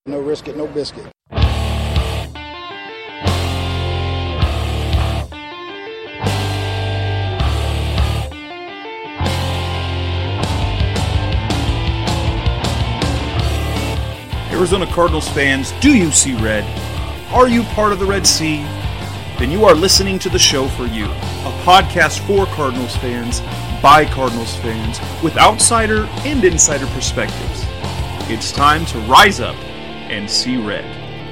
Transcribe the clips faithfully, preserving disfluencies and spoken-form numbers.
No risk it, no biscuit. Arizona Cardinals fans, do you see red? Are you part of the Red Sea? Then you are listening to the show for you. A podcast for Cardinals fans, by Cardinals fans, with outsider and insider perspectives. It's time to rise up and see red.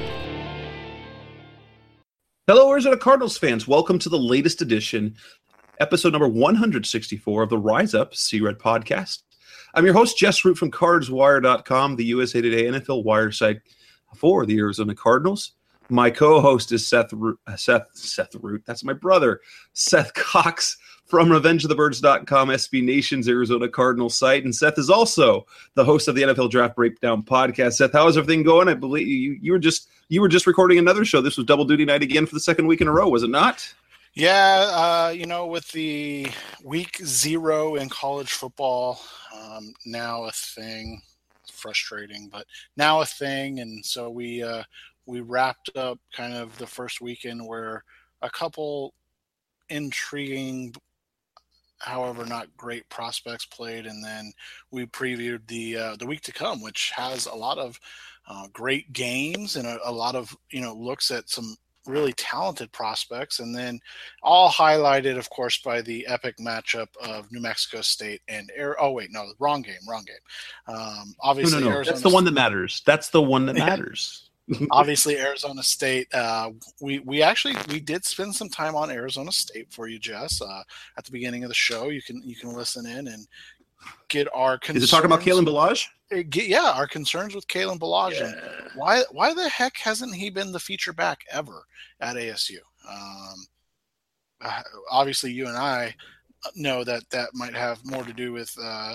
Hello, Arizona Cardinals fans. Welcome to the latest edition, episode number one hundred sixty-four of the Rise Up, See Red podcast. I'm your host, Jess Root from Cards Wire dot com, the U S A Today N F L Wire site for the Arizona Cardinals. My co-host is Seth Root, uh, Seth Seth Root. That's my brother, Seth Cox from Revenge of the Birds dot com, S B Nation's Arizona Cardinals site. And Seth is also the host of the N F L Draft Breakdown podcast. Seth, how is everything going? I believe you, you were just you were just recording another show. This was double duty night again for the second week in a row, was it not? Yeah, uh, you know, with the week zero in college football, um, now a thing. It's frustrating, but now a thing. And so we uh, we wrapped up kind of the first weekend where a couple intriguing, however not great prospects played, and then we previewed the uh, the week to come, which has a lot of uh, great games and a, a lot of you know looks at some really talented prospects, and then all highlighted, of course, by the epic matchup of New Mexico State and Air. Oh wait, no, wrong game, wrong game. Um, obviously, no, no, no. Arizona That's the one that matters. That's the one that matters. Obviously, Arizona State. Uh, we we actually we did spend some time on Arizona State for you, Jess. Uh, at the beginning of the show, you can you can listen in and get our concerns. Is it talking about Kalen Ballage? Get, yeah, our concerns with Kalen Ballage. Yeah. And why why the heck hasn't he been the feature back ever at A S U? Um, uh, obviously, you and I know that that might have more to do with uh,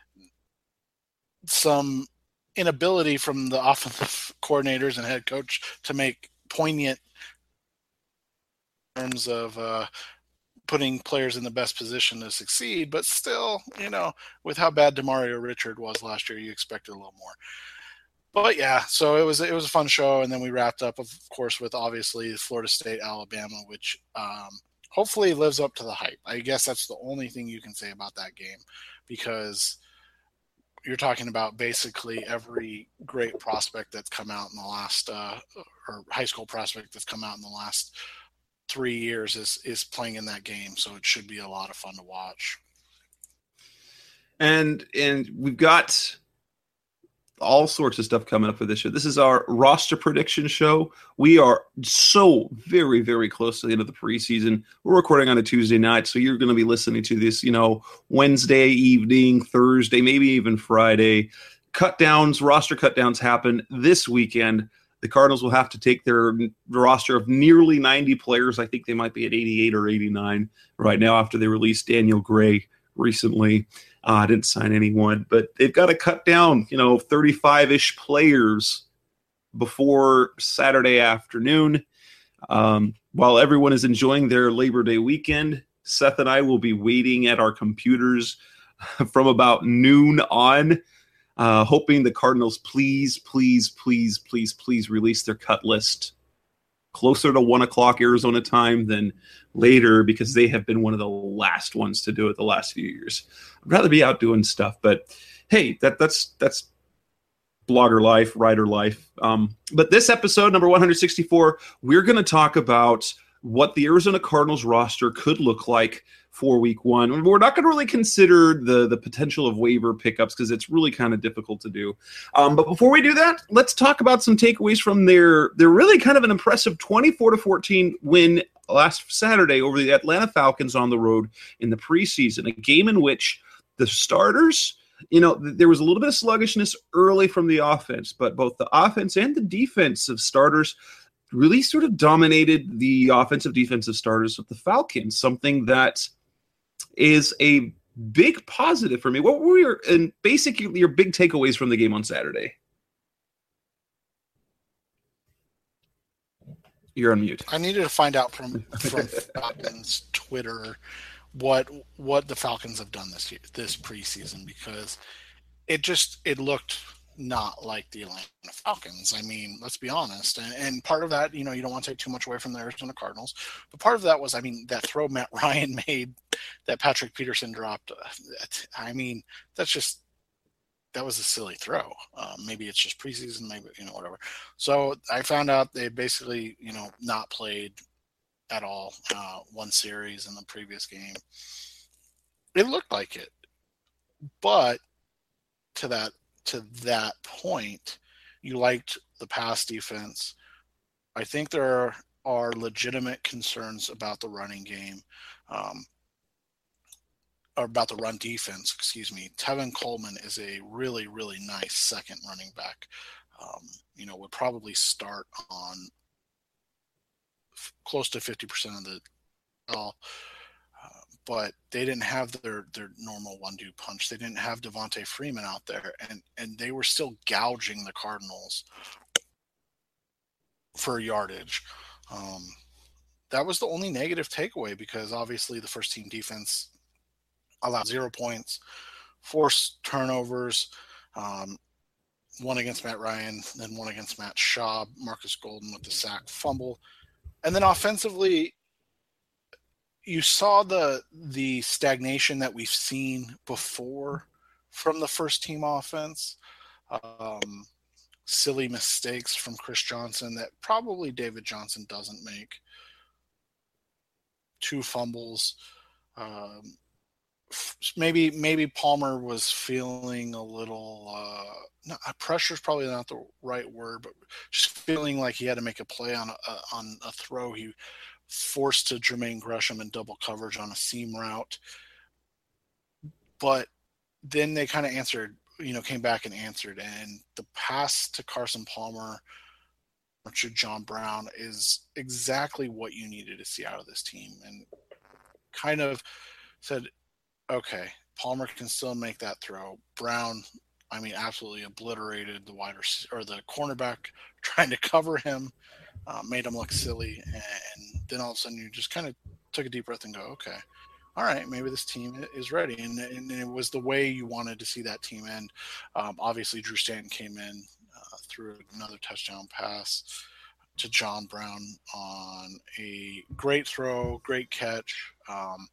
some inability from the offensive coordinators and head coach to make poignant terms of uh, putting players in the best position to succeed, but still, you know, with how bad DeMario Richard was last year, you expected a little more. But yeah, so it was it was a fun show, and then we wrapped up, of course, with obviously Florida State, Alabama, which um, hopefully lives up to the hype. I guess that's the only thing you can say about that game, because you're talking about basically every great prospect that's come out in the last, uh, or high school prospect that's come out in the last three years is is playing in that game, so it should be a lot of fun to watch. And and we've got all sorts of stuff coming up for this show. This is our roster prediction show. We are so very, very close to the end of the preseason. We're recording on a Tuesday night, so you're going to be listening to this, you know, Wednesday evening, Thursday, maybe even Friday. Cut downs, roster cut downs happen this weekend. The Cardinals will have to take their roster of nearly ninety players. I think they might be at eighty-eight or eighty-nine right now after they released Daniel Gray recently. I uh, didn't sign anyone, but they've got to cut down, you know, thirty-five-ish players before Saturday afternoon. Um, while everyone is enjoying their Labor Day weekend, Seth and I will be waiting at our computers from about noon on, Uh, hoping the Cardinals please, please, please, please, please release their cut list closer to one o'clock Arizona time than later, because they have been one of the last ones to do it the last few years. I'd rather be out doing stuff, but hey, that that's that's blogger life, writer life. Um, but this episode, number one hundred sixty-four, we're going to talk about what the Arizona Cardinals roster could look like for week one. We're not going to really consider the, the potential of waiver pickups because it's really kind of difficult to do. Um, but before we do that, let's talk about some takeaways from their, their really kind of an impressive twenty-four to fourteen win last Saturday over the Atlanta Falcons on the road in the preseason, a game in which the starters, you know, there was a little bit of sluggishness early from the offense, but both the offense and the defensive starters really sort of dominated the offensive defensive starters of the Falcons, something that is a big positive for me. What were your, and basically your big takeaways from the game on Saturday? You're on mute. I needed to find out from, from Falcons Twitter what what the Falcons have done this year, this preseason, because it just it looked not like the Atlanta Falcons. I mean, let's be honest. And, and part of that, you know, you don't want to take too much away from the Arizona Cardinals, but part of that was, I mean, that throw Matt Ryan made that Patrick Peterson dropped. I mean, that's just, that was a silly throw. Um, maybe it's just preseason, maybe, you know, whatever. So I found out they basically, you know, not played at all uh, one series in the previous game. It looked like it, but to that to that point, you liked the pass defense. I think there are legitimate concerns about the running game. Um, or about the run defense, excuse me. Tevin Coleman is a really, really nice second running back. Um, you know, would probably start on f- close to fifty percent of the ball. Uh, but they didn't have their, their normal one-two punch. They didn't have Devontae Freeman out there, and, and they were still gouging the Cardinals for yardage. Um, that was the only negative takeaway, because obviously the first-team defense allowed zero points, forced turnovers, um, one against Matt Ryan, then one against Matt Schaub, Marcus Golden with the sack fumble. And then offensively, you saw the the stagnation that we've seen before from the first-team offense. Um, silly mistakes from Chris Johnson that probably David Johnson doesn't make. Two fumbles. Um, Maybe maybe Palmer was feeling a little uh, no, pressure is probably not the right word, but just feeling like he had to make a play on a, on a throw. He forced to Jermaine Gresham in double coverage on a seam route, but then they kind of answered, you know, came back and answered, and the pass to Carson Palmer to John Brown is exactly what you needed to see out of this team, and kind of said, okay, Palmer can still make that throw. Brown, I mean, absolutely obliterated the wide receiver, or the cornerback trying to cover him, uh, made him look silly. And then all of a sudden you just kind of took a deep breath and go, okay, all right, maybe this team is ready. And, and it was the way you wanted to see that team end. Um, obviously, Drew Stanton came in uh, through another touchdown pass to John Brown on a great throw, great catch. Um,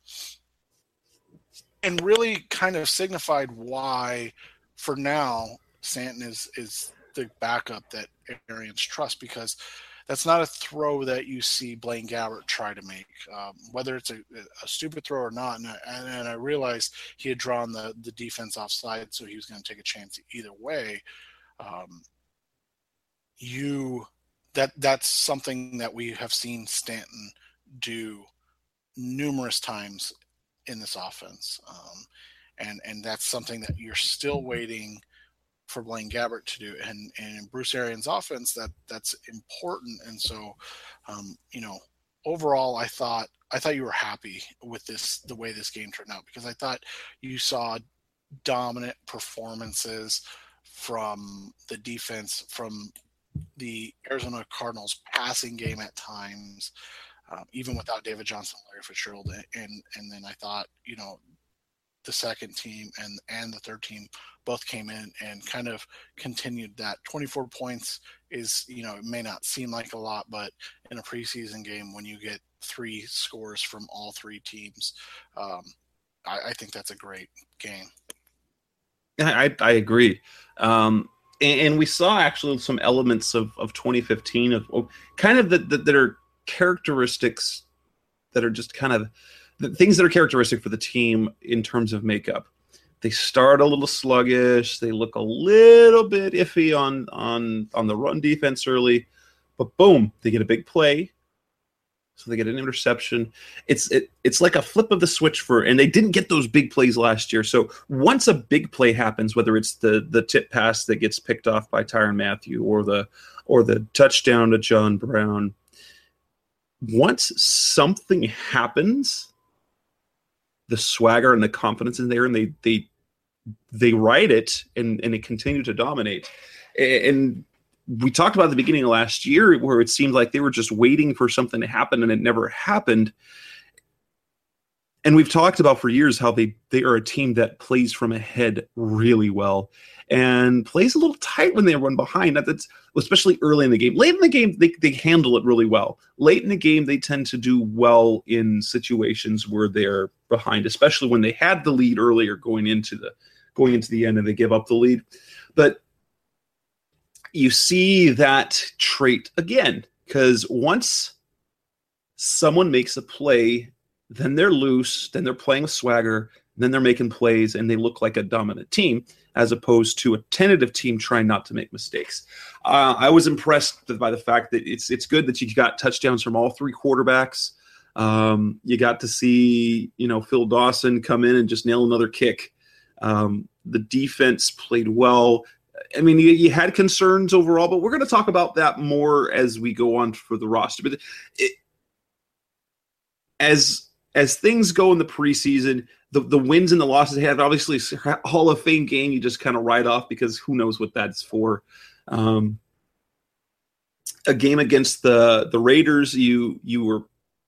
And really kind of signified why, for now, Stanton is is the backup that Arians trust, because that's not a throw that you see Blaine Gabbert try to make, um, whether it's a, a stupid throw or not. And, and, and I realized he had drawn the, the defense offside, so he was going to take a chance either way. Um, you that that's something that we have seen Stanton do numerous times in this offense. Um, and, and that's something that you're still waiting for Blaine Gabbert to do. And, and in Bruce Arians' offense, that that's important. And so, um, you know, overall, I thought, I thought you were happy with this, the way this game turned out, because I thought you saw dominant performances from the defense, from the Arizona Cardinals passing game at times, Um, even without David Johnson, Larry Fitzgerald, and and then I thought, you know, the second team and and the third team both came in and kind of continued that. twenty-four points is, you know, it may not seem like a lot, but in a preseason game, when you get three scores from all three teams, um, I, I think that's a great game. I, I agree. Um, and, and we saw actually some elements of, of twenty fifteen of, of kind of that that are characteristics that are just kind of the things that are characteristic for the team in terms of makeup. They start a little sluggish. They look a little bit iffy on on on the run defense early, but boom, they get a big play. So they get an interception. It's it, it's like a flip of the switch for, and they didn't get those big plays last year. So once a big play happens, whether it's the the tip pass that gets picked off by Tyrann Mathieu or the or the touchdown to John Brown, once something happens, the swagger and the confidence is there, and they they they ride it and and they continue to dominate. And we talked about the beginning of last year where it seemed like they were just waiting for something to happen and it never happened. And we've talked about for years how they, they are a team that plays from ahead really well and plays a little tight when they run behind. That's especially early in the game. Late in the game, they, they handle it really well. Late in the game, they tend to do well in situations where they're behind, especially when they had the lead earlier going into the going into the end and they give up the lead. But you see that trait again, because once someone makes a play, then they're loose, then they're playing with swagger, then they're making plays, and they look like a dominant team as opposed to a tentative team trying not to make mistakes. Uh, I was impressed by the fact that it's it's good that you got touchdowns from all three quarterbacks. Um, you got to see, you know, Phil Dawson come in and just nail another kick. Um, the defense played well. I mean, you, you had concerns overall, but we're going to talk about that more as we go on for the roster. But it, as as things go in the preseason, the, the wins and the losses they have, obviously Hall of Fame game, you just kind of write off because who knows what that's for. Um, a game against the the Raiders, you you were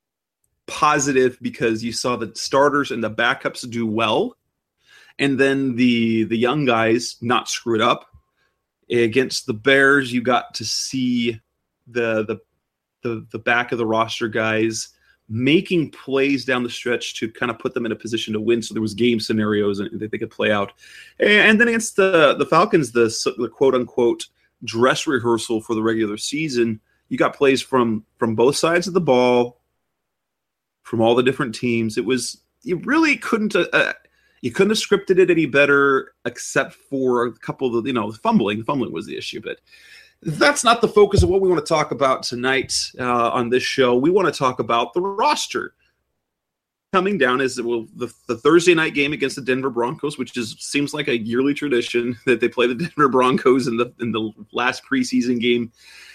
positive because you saw the starters and the backups do well, and then the the young guys not screw it up. Against the Bears, you got to see the the the, the back of the roster guys making plays down the stretch to kind of put them in a position to win. So there was game scenarios that they could play out. And then against the, the Falcons, the, the quote-unquote dress rehearsal for the regular season, you got plays from from both sides of the ball, from all the different teams. It was – you really couldn't uh, – you couldn't have scripted it any better except for a couple of – you know, fumbling. The fumbling was the issue, but – that's not the focus of what we want to talk about tonight uh, on this show. We want to talk about the roster. Coming down is well, the, the Thursday night game against the Denver Broncos, which is seems like a yearly tradition that they play the Denver Broncos in the in the last preseason game.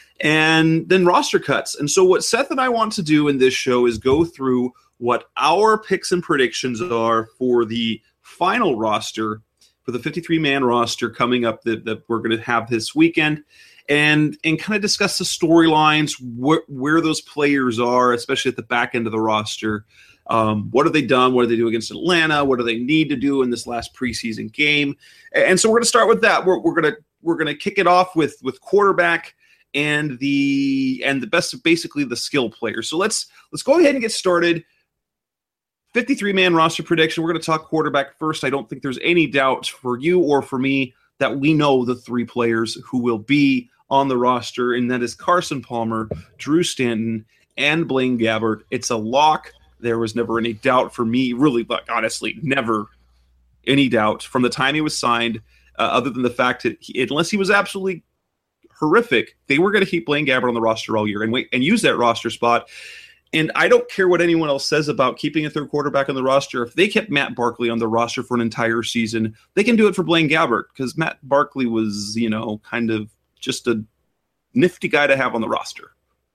And then roster cuts. And so what Seth and I want to do in this show is go through what our picks and predictions are for the final roster, for the fifty-three man roster coming up that, that we're going to have this weekend. And and kind of discuss the storylines, wh- where those players are, especially at the back end of the roster. Um, what have they done? What do they do against Atlanta? What do they need to do in this last preseason game? And so we're going to start with that. We're, we're going to we're going to kick it off with with quarterback and the and the best, basically the skill players. So let's let's go ahead and get started. fifty-three man roster prediction. We're going to talk quarterback first. I don't think there's any doubt for you or for me that we know the three players who will be on the roster, and that is Carson Palmer, Drew Stanton, and Blaine Gabbert. It's a lock. There was never any doubt for me, really, but honestly, never any doubt from the time he was signed, uh, other than the fact that he, unless he was absolutely horrific, they were going to keep Blaine Gabbert on the roster all year and wait and use that roster spot. And I don't care what anyone else says about keeping a third quarterback on the roster. If they kept Matt Barkley on the roster for an entire season, they can do it for Blaine Gabbert because Matt Barkley was, you know, kind of just a nifty guy to have on the roster.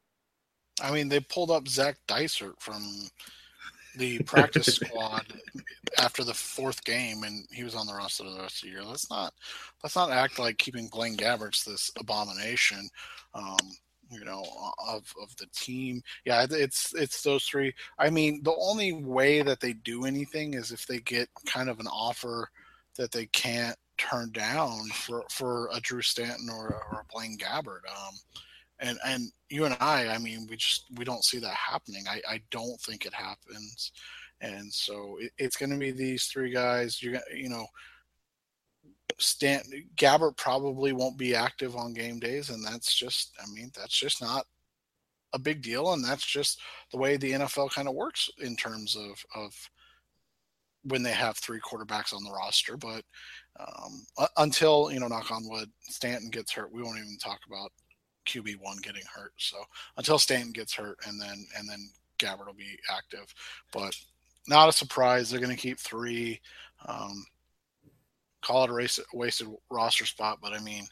I mean, they pulled up Zach Dysert from the practice squad after the fourth game, and he was on the roster the rest of the year. Let's not let's not act like keeping Blaine Gabbert's this abomination. Um, you know, of, of the team. Yeah, it's it's those three. I mean, the only way that they do anything is if they get kind of an offer that they can't turn down for, for a Drew Stanton or, or a Blaine Gabbert. Um, and, and you and I, I mean, we just we don't see that happening. I, I don't think it happens. And so it, it's going to be these three guys. You're you know, Stan Gabbert probably won't be active on game days, and that's just I mean that's just not a big deal, and that's just the way the N F L kind of works in terms of of when they have three quarterbacks on the roster. But um, until you know, knock on wood, Stanton gets hurt, we won't even talk about Q B one getting hurt. So until Stanton gets hurt, and then and then Gabbert will be active, but not a surprise. They're going to keep three. Um, Call it a race, wasted roster spot, but I mean,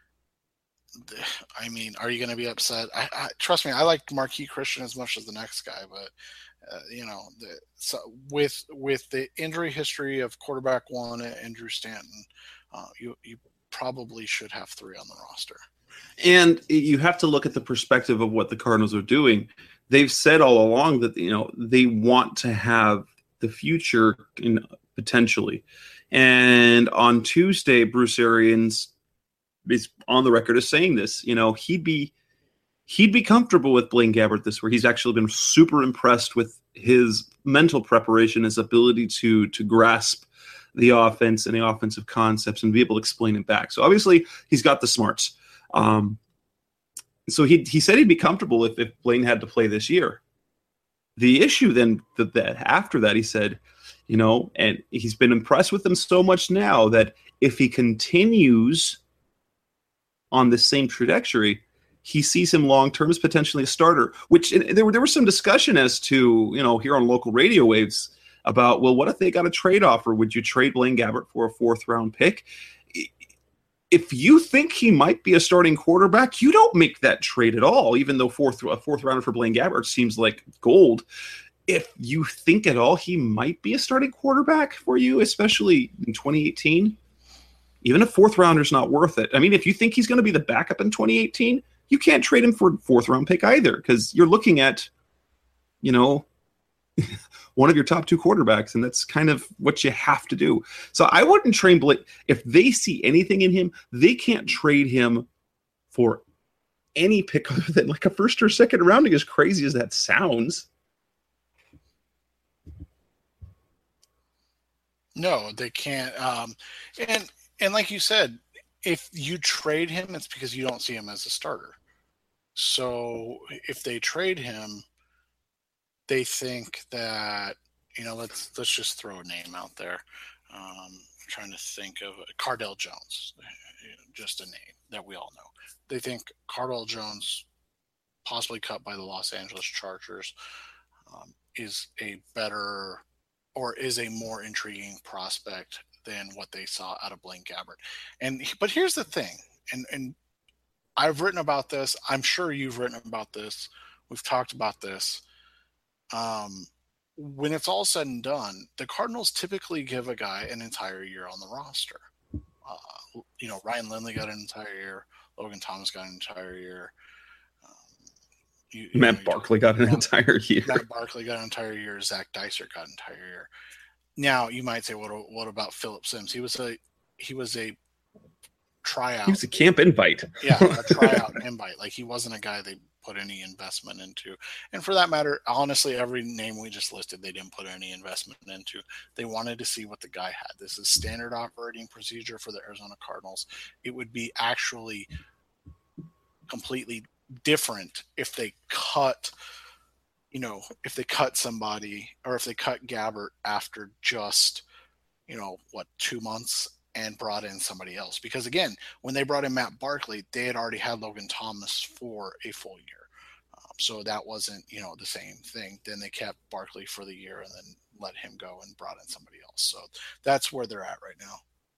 I mean, are you going to be upset? I, I, trust me, I like Marquise Christian as much as the next guy, but uh, you know, the, so with with the injury history of quarterback one and Drew Stanton, uh, you you probably should have three on the roster. And you have to look at the perspective of what the Cardinals are doing. They've said all along that you know they want to have the future in potentially. And on Tuesday, Bruce Arians is on the record as saying this. You know, he'd be he'd be comfortable with Blaine Gabbert this year. He's actually been super impressed with his mental preparation, his ability to to grasp the offense and the offensive concepts and be able to explain it back. So obviously he's got the smarts. Um, so he he said he'd be comfortable if, if Blaine had to play this year. The issue then that, that after that, he said, you know, and he's been impressed with him so much now that if he continues on the same trajectory, he sees him long-term as potentially a starter, which there, were, there was some discussion as to, you know, here on local radio waves about, well, what if they got a trade offer? Would you trade Blaine Gabbert for a fourth-round pick? If you think he might be a starting quarterback, you don't make that trade at all, even though fourth, a fourth rounder for Blaine Gabbert seems like gold. If you think at all he might be a starting quarterback for you, especially in twenty eighteen, even a fourth rounder is not worth it. I mean, if you think he's going to be the backup in twenty eighteen, you can't trade him for a fourth round pick either, because you're looking at, you know, one of your top two quarterbacks, and that's kind of what you have to do. So I wouldn't trade Blake. If they see anything in him, they can't trade him for any pick other than like a first or second rounding, as crazy as that sounds. No, they can't. Um, and and like you said, if you trade him, it's because you don't see him as a starter. So if they trade him, they think that, you know, let's let's just throw a name out there. Um, I'm trying to think of Cardale Jones, just a name that we all know. They think Cardale Jones, possibly cut by the Los Angeles Chargers, um, is a better or is a more intriguing prospect than what they saw out of Blaine Gabbert. And but here's the thing, and and I've written about this. I'm sure you've written about this. We've talked about this. Um, when it's all said and done, the Cardinals typically give a guy an entire year on the roster. Uh, you know, Ryan Lindley got an entire year. Logan Thomas got an entire year. Um, you, you Matt know, Barkley got an Matt, entire year. Matt Barkley got an entire year. Zach Dysert got an entire year. Now you might say, what what about Phillip Sims? He was a he was a tryout. He was a camp invite. Yeah, a tryout invite. Like, he wasn't a guy they put any investment into. And for that matter, honestly, every name we just listed, they didn't put any investment into. They wanted to see what the guy had. This is standard operating procedure for the Arizona Cardinals. It would be actually completely different if they cut, you know, if they cut somebody, or if they cut Gabbert after just, you know, what, two months and brought in somebody else. Because again, when they brought in Matt Barkley, they had already had Logan Thomas for a full year. Um, so that wasn't, you know, the same thing. Then they kept Barkley for the year and then let him go and brought in somebody else. So that's where they're at right now.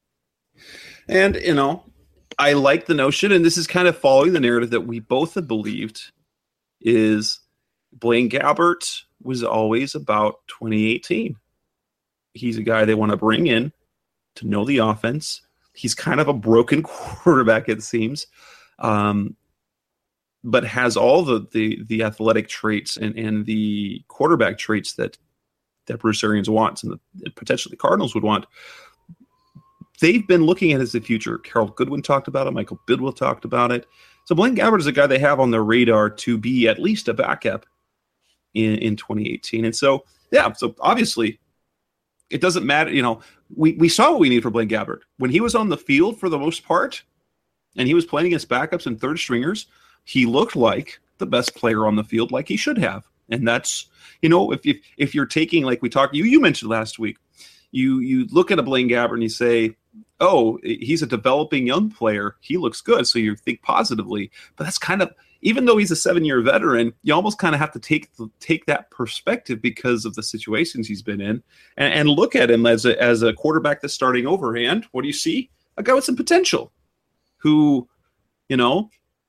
And, you know, I like the notion, and this is kind of following the narrative that we both have believed, is Blaine Gabbert was always about twenty eighteen. He's a guy they want to bring in to know the offense. He's kind of a broken quarterback, it seems, um, but has all the, the the athletic traits and, and the quarterback traits that that Bruce Arians wants and the, potentially the Cardinals would want. They've been looking at it as the future. Carol Goodwin talked about it. Michael Bidwell talked about it. So Blaine Gabbert is a guy they have on their radar to be at least a backup in, in twenty eighteen. And so, yeah, so obviously it doesn't matter. You know, we, we saw what we need for Blaine Gabbert. When he was on the field for the most part, and he was playing against backups and third stringers, he looked like the best player on the field, like he should have. And that's, you know, if if, if you're taking, like we talked, you you mentioned last week, you you look at a Blaine Gabbert and you say, oh, he's a developing young player. He looks good. So you think positively. But that's kind of, even though he's a seven-year veteran, you almost kind of have to take take that perspective because of the situations he's been in, and, and look at him as a as a quarterback that's starting over. And what do you see? A guy with some potential, who, you know,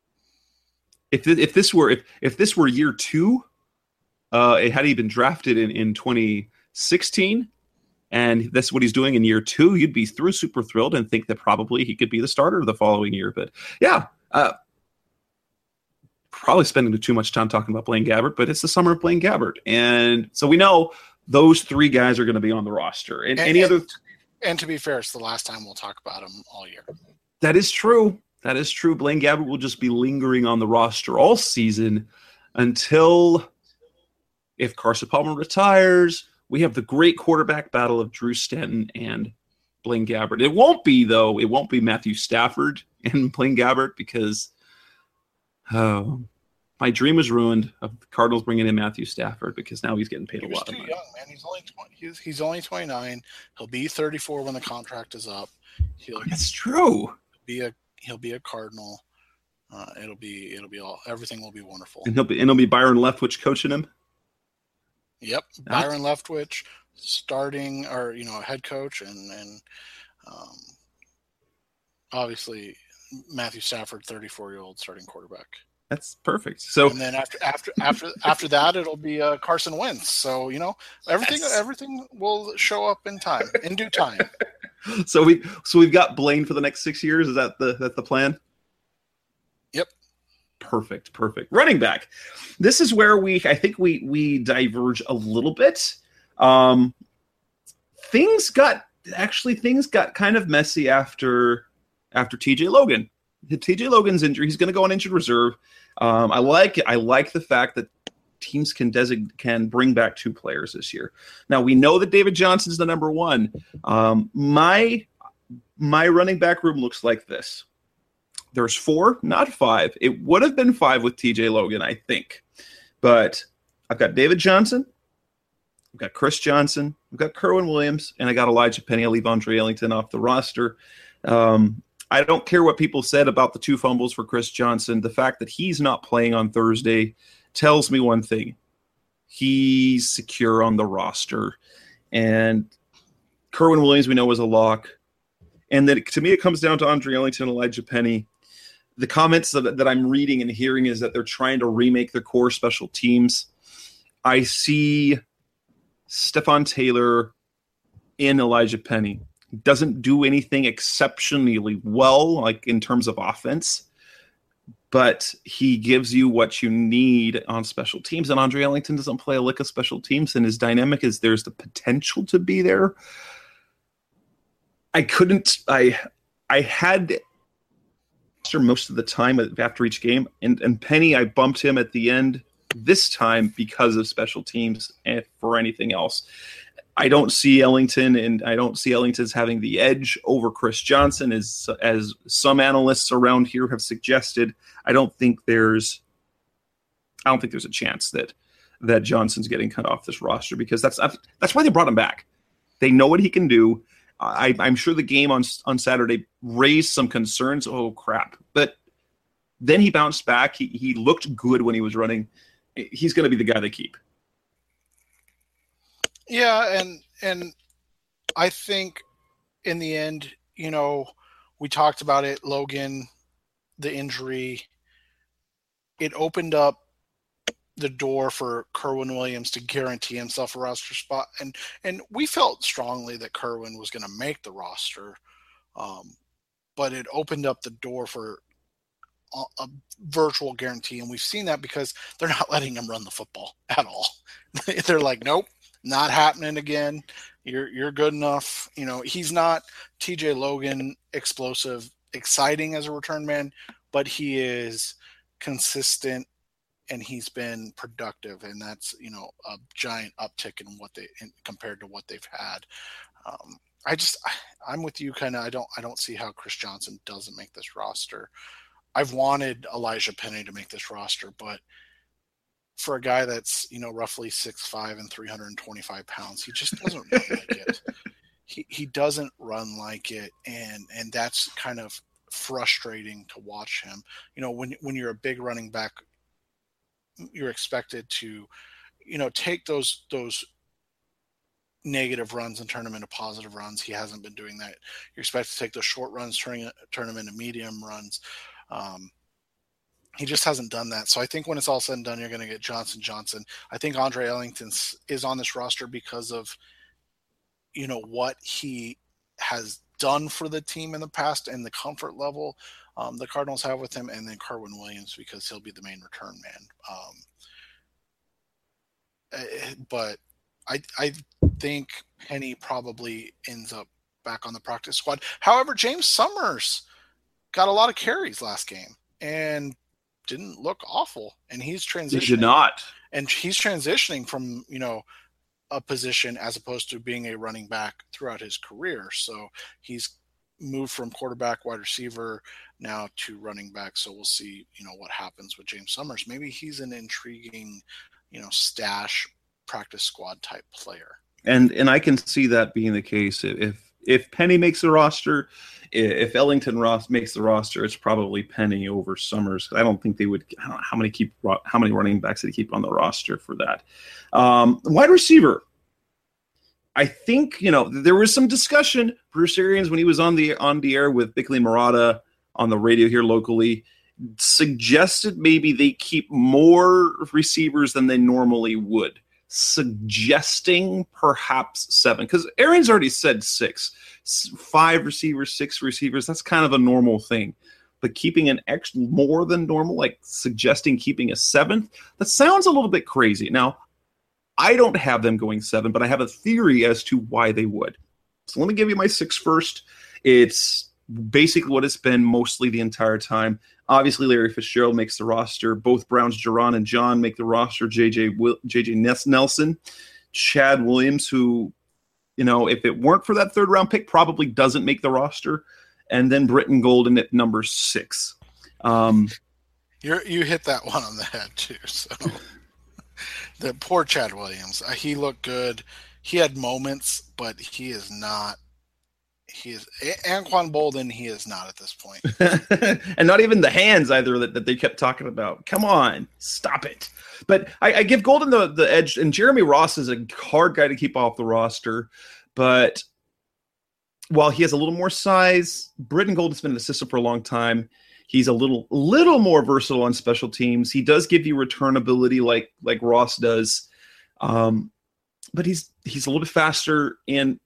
if if this were if if this were year two, uh, it had he been drafted in in twenty sixteen. And that's what he's doing in year two, you'd be through super thrilled and think that probably he could be the starter the following year. But yeah, uh, probably spending too much time talking about Blaine Gabbert, but it's the summer of Blaine Gabbert. And so we know Those three guys are going to be on the roster. And, and any and, other? And to be fair, it's the last time we'll talk about him all year. That is true. That is true. Blaine Gabbert will just be lingering on the roster all season until, if Carson Palmer retires, we have the great quarterback battle of Drew Stanton and Blaine Gabbert. It won't be, though, it won't be Matthew Stafford and Blaine Gabbert because oh, my dream was ruined of the Cardinals bringing in Matthew Stafford because now he's getting paid he a was lot too of money. young, man. He's only twenty. He's, he's only twenty-nine. He'll be thirty-four when the contract is up. He'll That's true. Be a he'll be a Cardinal. Uh, it'll be it'll be all everything will be wonderful. And he'll be and it'll be Byron Leftwich coaching him. Yep, Byron Leftwich starting or you know head coach and and um, obviously Matthew Stafford, thirty-four year old starting quarterback. That's perfect. So and then after after after after that, it'll be uh, Carson Wentz. So you know everything yes. everything will show up in time, in due time. So we so we've got Blaine for the next six years. Is that the that's the plan? Yep. Perfect, perfect. Running back. This is where we I think we we diverge a little bit. Um, things got actually things got kind of messy after after T J Logan. T J Logan's injury. He's going to go on injured reserve. Um, I like I like the fact that teams can designate can bring back two players this year. Now we know that David Johnson's the number one. Um, my my running back room looks like this. There's four, not five. It would have been five with T J Logan, I think. But I've got David Johnson, I've got Chris Johnson, I've got Kerwin Williams, and I got Elijah Penny. I'll leave Andre Ellington off the roster. Um, I don't care what people said about the two fumbles for Chris Johnson. The fact that he's not playing on Thursday tells me one thing. He's secure on the roster. And Kerwin Williams, we know, is a lock. And then to me, it comes down to Andre Ellington, Elijah Penny. The comments that, that I'm reading and hearing is that they're trying to remake their core special teams. I see Stephon Taylor in Elijah Penny. Doesn't do anything exceptionally well, like in terms of offense, but he gives you what you need on special teams. And Andre Ellington doesn't play a lick of special teams, and his dynamic is there's the potential to be there. I couldn't. I I had most of the time after each game, and and Penny, I bumped him at the end this time because of special teams and for anything else. I don't see Ellington, and I don't see Ellington's having the edge over Chris Johnson, as as some analysts around here have suggested. I don't think there's, I don't think there's a chance that that Johnson's getting cut off this roster because that's that's why they brought him back. They know what he can do. I, I'm sure the game on on Saturday raised some concerns. Oh crap! But then he bounced back. He he looked good when he was running. He's going to be the guy they keep. Yeah, and and I think in the end, you know, we talked about it, Logan, the injury, it opened up the door for Kerwin Williams to guarantee himself a roster spot. And and we felt strongly that Kerwin was going to make the roster, um, but it opened up the door for a, a virtual guarantee. And we've seen that because they're not letting him run the football at all. They're like, nope. Not happening again. You're you're good enough. You know, he's not T J Logan explosive, exciting as a return man, but he is consistent and he's been productive, and that's, you know, a giant uptick in what they in, compared to what they've had. Um, I just I, I'm with you kind of. I don't I don't see how Chris Johnson doesn't make this roster. I've wanted Elijah Penny to make this roster, but for a guy that's, you know, roughly six five and three hundred twenty-five pounds, he just doesn't run like it. He he doesn't run like it, and and that's kind of frustrating to watch him. You know, when when you're a big running back, you're expected to, you know, take those those negative runs and turn them into positive runs. He hasn't been doing that. You're expected to take those short runs, turn turn them into medium runs. Um, He just hasn't done that. So I think when it's all said and done, you're going to get Johnson Johnson. I think Andre Ellington is on this roster because of, you know, what he has done for the team in the past and the comfort level um, the Cardinals have with him, and then Kerwin Williams because he'll be the main return man. Um, but I I think Penny probably ends up back on the practice squad. However, James Summers got a lot of carries last game and didn't look awful. And he's transitioning. He did not. And he's transitioning from, you know, a position as opposed to being a running back throughout his career. So he's moved from quarterback, wide receiver now to running back. So we'll see, you know, what happens with James Summers. Maybe he's an intriguing, you know, stash practice squad type player. And and I can see that being the case. If if Penny makes the roster, if Ellington Ross makes the roster, it's probably Penny over Summers. I don't think they would. I don't know how many keep how many running backs they keep on the roster for that. Um, wide receiver. I think, you know, there was some discussion. Bruce Arians, when he was on the on the air with Bickley Murata on the radio here locally, suggested maybe they keep more receivers than they normally would, suggesting perhaps seven. Because Arians already said six. Five receivers, six receivers, that's kind of a normal thing. But keeping an extra more than normal, like suggesting keeping a seventh, that sounds a little bit crazy. Now, I don't have them going seven, but I have a theory as to why they would. So let me give you my six first. It's basically what it's been mostly the entire time. Obviously, Larry Fitzgerald makes the roster. Both Browns, Jerron and John make the roster. J J Will, J J Nelson, Chad Williams, who, you know, if it weren't for that third round pick, probably doesn't make the roster. And then Britton Golden at number six. Um, you you hit that one on the head too. So the poor Chad Williams, uh, he looked good. He had moments, but he is not. He is Anquan Bolden. He is not at this point, and not even the hands either that, that they kept talking about. Come on, stop it! But I, I give Golden the the edge, and Jeremy Ross is a hard guy to keep off the roster. But while he has a little more size, Britton Golden's been an assistant for a long time. He's a little little more versatile on special teams. He does give you return ability like like Ross does, um, but he's he's a little bit faster. And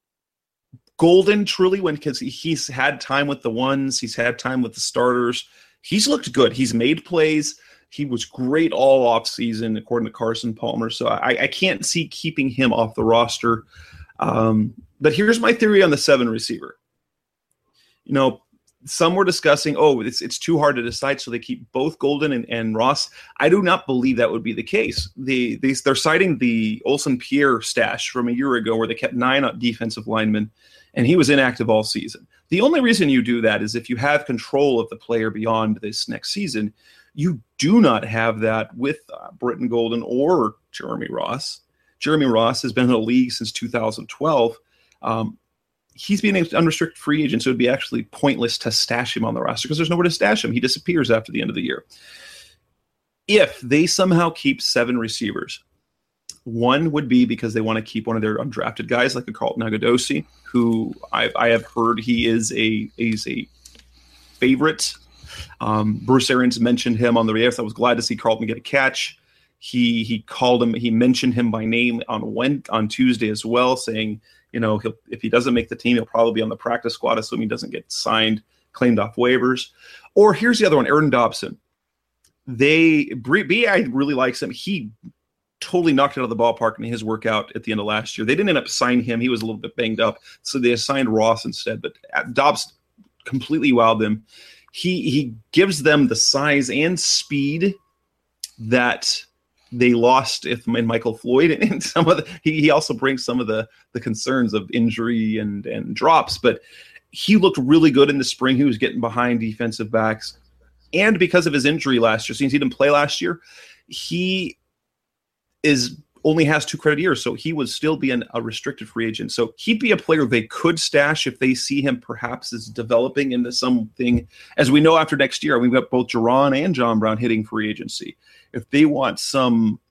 Golden truly, when because he's had time with the ones, he's had time with the starters. He's looked good. He's made plays. He was great all off season, according to Carson Palmer. So I, I can't see keeping him off the roster. Um, but here's my theory on the seven receiver. You know, some were discussing, oh, it's it's too hard to decide, so they keep both Golden and, and Ross. I do not believe that would be the case. They, they, they're citing the Olsen Pierre stash from a year ago where they kept nine defensive linemen, and he was inactive all season. The only reason you do that is if you have control of the player beyond this next season. You do not have that with uh, Britton Golden or Jeremy Ross. Jeremy Ross has been in the league since two thousand twelve. Um, he's being an unrestricted free agent, so it would be actually pointless to stash him on the roster because there's nowhere to stash him. He disappears after the end of the year. If they somehow keep seven receivers, one would be because they want to keep one of their undrafted guys like a Carlton Agudosi, who I've, I have heard he is a is a favorite. Um, Bruce Arians mentioned him on the radio. So I was glad to see Carlton get a catch. He he called him. He mentioned him by name on when, on Tuesday as well, saying, you know, he'll, if he doesn't make the team, he'll probably be on the practice squad, assuming he doesn't get signed, claimed off waivers. Or here's the other one, Aaron Dobson. They B I really likes him. He totally knocked it out of the ballpark in his workout at the end of last year. They didn't end up signing him. He was a little bit banged up, so they assigned Ross instead. But Dobbs completely wowed them. He he gives them the size and speed that they lost if in Michael Floyd, and some of the, he, he also brings some of the the concerns of injury and and drops. But he looked really good in the spring. He was getting behind defensive backs, and because of his injury last year, since he didn't play last year, he is only has two credit years, so he would still be an, a restricted free agent. So he'd be a player they could stash if they see him perhaps as developing into something. As we know, after next year, we've got both Jerron and John Brown hitting free agency. If they want some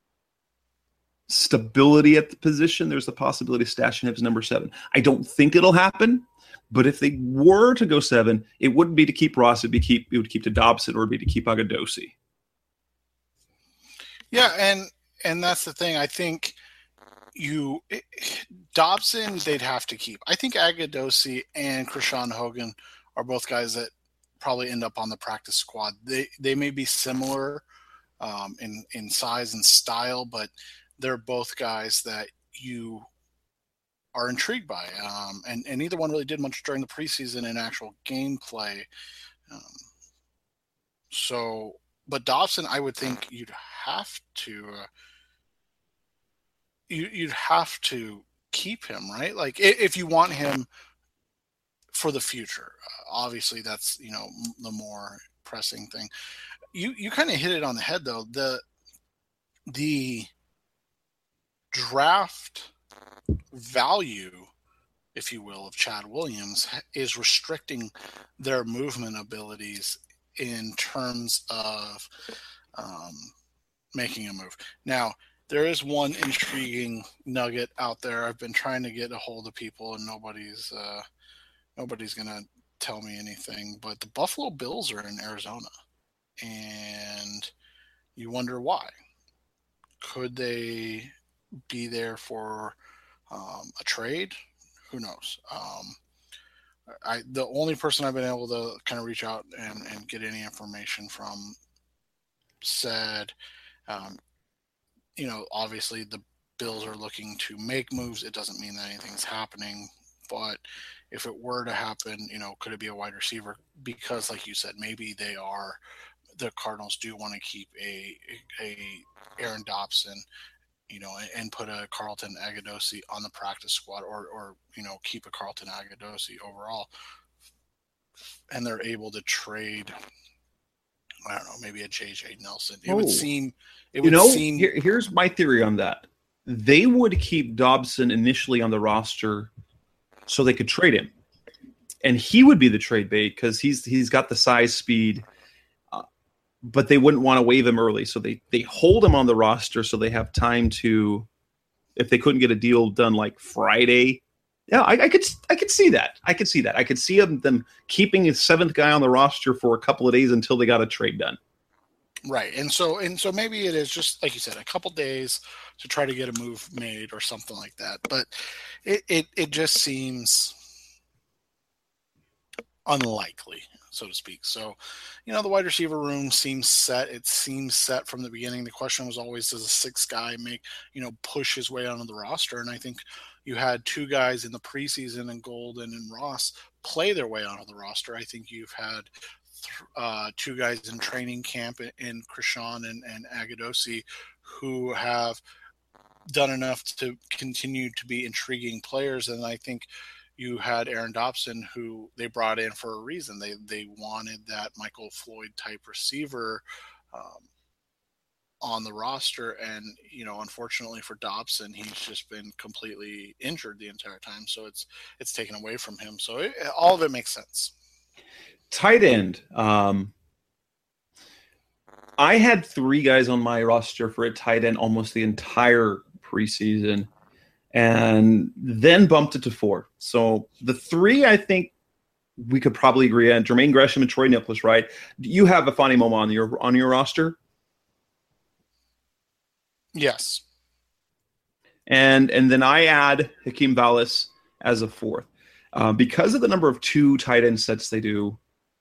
stability at the position, there's a possibility of stashing him as number seven. I don't think it'll happen, but if they were to go seven, it wouldn't be to keep Ross. It'd be keep it would keep to Dobson, or it'd be to keep Agudosi. Yeah, and and that's the thing. I think you Dobson they'd have to keep. I think Agudosi and Krishan Hogan are both guys that probably end up on the practice squad. They they may be similar um, in in size and style, but they're both guys that you are intrigued by. Um, and, and neither one really did much during the preseason in actual gameplay. Um, so, but Dobson, I would think you'd have to, uh, you, you'd have to keep him, right? Like if you want him for the future, uh, obviously that's, you know, the more pressing thing. You, you kind of hit it on the head though. The, the draft value, if you will, of Chad Williams is restricting their movement abilities in terms of um, making a move. Now, there is one intriguing nugget out there. I've been trying to get a hold of people, and nobody's uh, nobody's going to tell me anything. But the Buffalo Bills are in Arizona, and you wonder why. Could they be there for um, a trade? Who knows? Um, I the only person I've been able to kind of reach out and, and get any information from said, um, you know, obviously the Bills are looking to make moves. It doesn't mean that anything's happening, but if it were to happen, you know, could it be a wide receiver? Because, like you said, maybe they are. The Cardinals do want to keep a a Aaron Dobson, you know, and put a Carlton Agudosi on the practice squad, or, or, you know, keep a Carlton Agudosi overall. And they're able to trade, I don't know, maybe a J J Nelson. It oh. would seem, it would you know, seem. Here, here's my theory on that. They would keep Dobson initially on the roster so they could trade him. And he would be the trade bait because he's he's got the size, speed, but they wouldn't want to waive him early. So they, they hold him on the roster so they have time to, if they couldn't get a deal done like Friday. Yeah, I, I could I could see that. I could see that. I could see them, them keeping a seventh guy on the roster for a couple of days until they got a trade done. Right. And so and so maybe it is just, like you said, a couple days to try to get a move made or something like that. But it, it, it just seems unlikely, so to speak. So, you know, the wide receiver room seems set. It seems set from the beginning. The question was always, does a sixth guy make, you know, push his way onto the roster? And I think you had two guys in the preseason, and Golden and Ross, play their way onto the roster. I think you've had uh, two guys in training camp in Krishan and, and Agudosi who have done enough to continue to be intriguing players. And I think you had Aaron Dobson, who they brought in for a reason. They they wanted that Michael Floyd type receiver um, on the roster, and you know, unfortunately for Dobson, he's just been completely injured the entire time. So it's it's taken away from him. So it, all of it makes sense. Tight end. Um, I had three guys on my roster for a tight end almost the entire preseason, and then bumped it to four. So the three, I think we could probably agree on: Jermaine Gresham and Troy Nicholas, right? You have Afani Moma on your on your roster? Yes. And and then I add Hakeem Vallis as a fourth. Uh, because of the number of two tight end sets they do,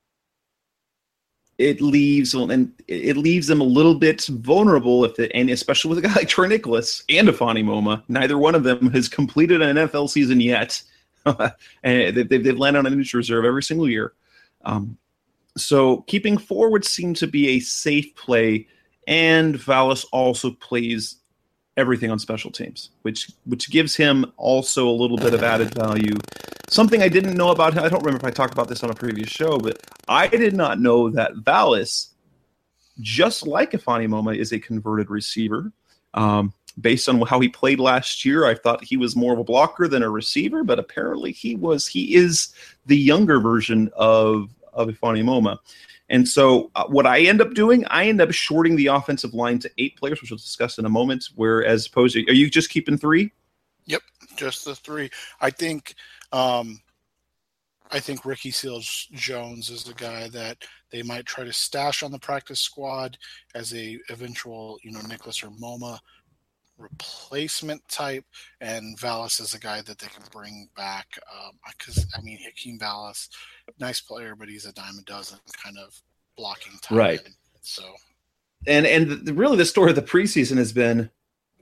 it leaves and it leaves them a little bit vulnerable if they, and especially with a guy like Troy Nicholas and Afani Moma. Neither one of them has completed an N F L season yet, and they've, they've landed on an injury reserve every single year. Um, so keeping forward seemed to be a safe play, and Vallis also plays everything on special teams, which which gives him also a little bit of added value. Something I didn't know about him, I don't remember if I talked about this on a previous show, but I did not know that Vallis, just like Afani Moma, is a converted receiver. Um, based on how he played last year, I thought he was more of a blocker than a receiver, but apparently he was. He is the younger version of, of Afani Moma. And so uh, what I end up doing, I end up shorting the offensive line to eight players, which we'll discuss in a moment, where as opposed to, are you just keeping three? Yep, just the three. I think um, I think Ricky Seals-Jones is the guy that they might try to stash on the practice squad as a eventual, you know, Nicholas or Moma replacement type, and Vallis is a guy that they can bring back because um, I mean Hakeem Vallis, nice player, but he's a dime a dozen kind of blocking type. Right. So, and and the, really the story of the preseason has been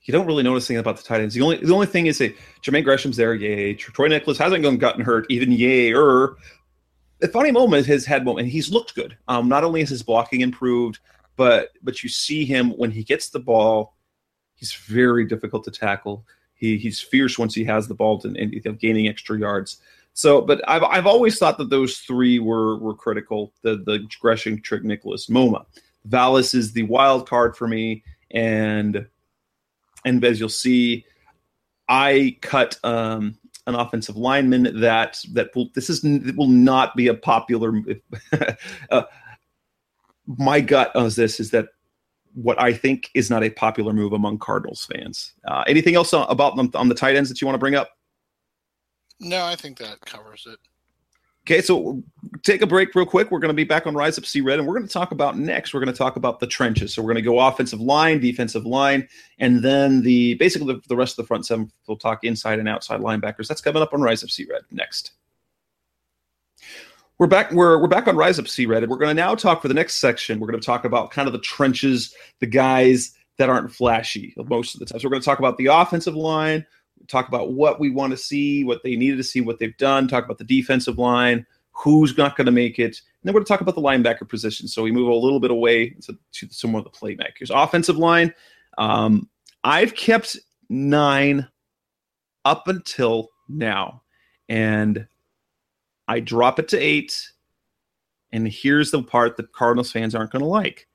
you don't really notice anything about the tight ends. The only the only thing is that Jermaine Gresham's there, yay. Troy Nicholas hasn't gone gotten hurt, even yay. Or the funny moment has had moment, and he's looked good. Um, not only is his blocking improved, but but you see him when he gets the ball, he's very difficult to tackle. He he's fierce once he has the ball and, and gaining extra yards. So, but I've I've always thought that those three were were critical. The the Gresham, Trick, Nicholas, Moma. Vallis is the wild card for me, and and as you'll see, I cut um, an offensive lineman that that will this is will not be a popular. uh, my gut on this is that what I think is not a popular move among Cardinals fans. Uh, anything else about them on the tight ends that you want to bring up? No, I think that covers it. Okay, so take a break real quick. We're going to be back on Rise Up, See Red, and we're going to talk about next. We're going to talk about the trenches. So we're going to go offensive line, defensive line, and then the basically the, the rest of the front seven. We'll talk inside and outside linebackers. That's coming up on Rise Up, See Red next. We're back. We're we're back on Rise Up, See Red, and we're going to now talk for the next section. We're going to talk about kind of the trenches, the guys that aren't flashy most of the time. So we're going to talk about the offensive line. Talk about what we want to see, what they needed to see, what they've done. Talk about the defensive line, who's not going to make it. And then we're going to talk about the linebacker position. So we move a little bit away to, to some of the playmakers. Offensive line, um, I've kept nine up until now. And I drop it to eight. And here's the part that Cardinals fans aren't going to like.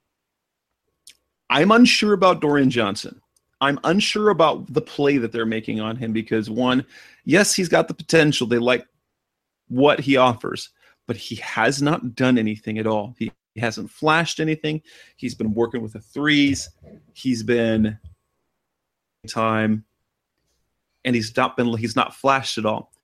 I'm unsure about Dorian Johnson. I'm unsure about the play that they're making on him because, one, yes, he's got the potential. They like what he offers, but he has not done anything at all. He, he hasn't flashed anything. He's been working with the threes. He's been time, and he's not been. He's not flashed at all.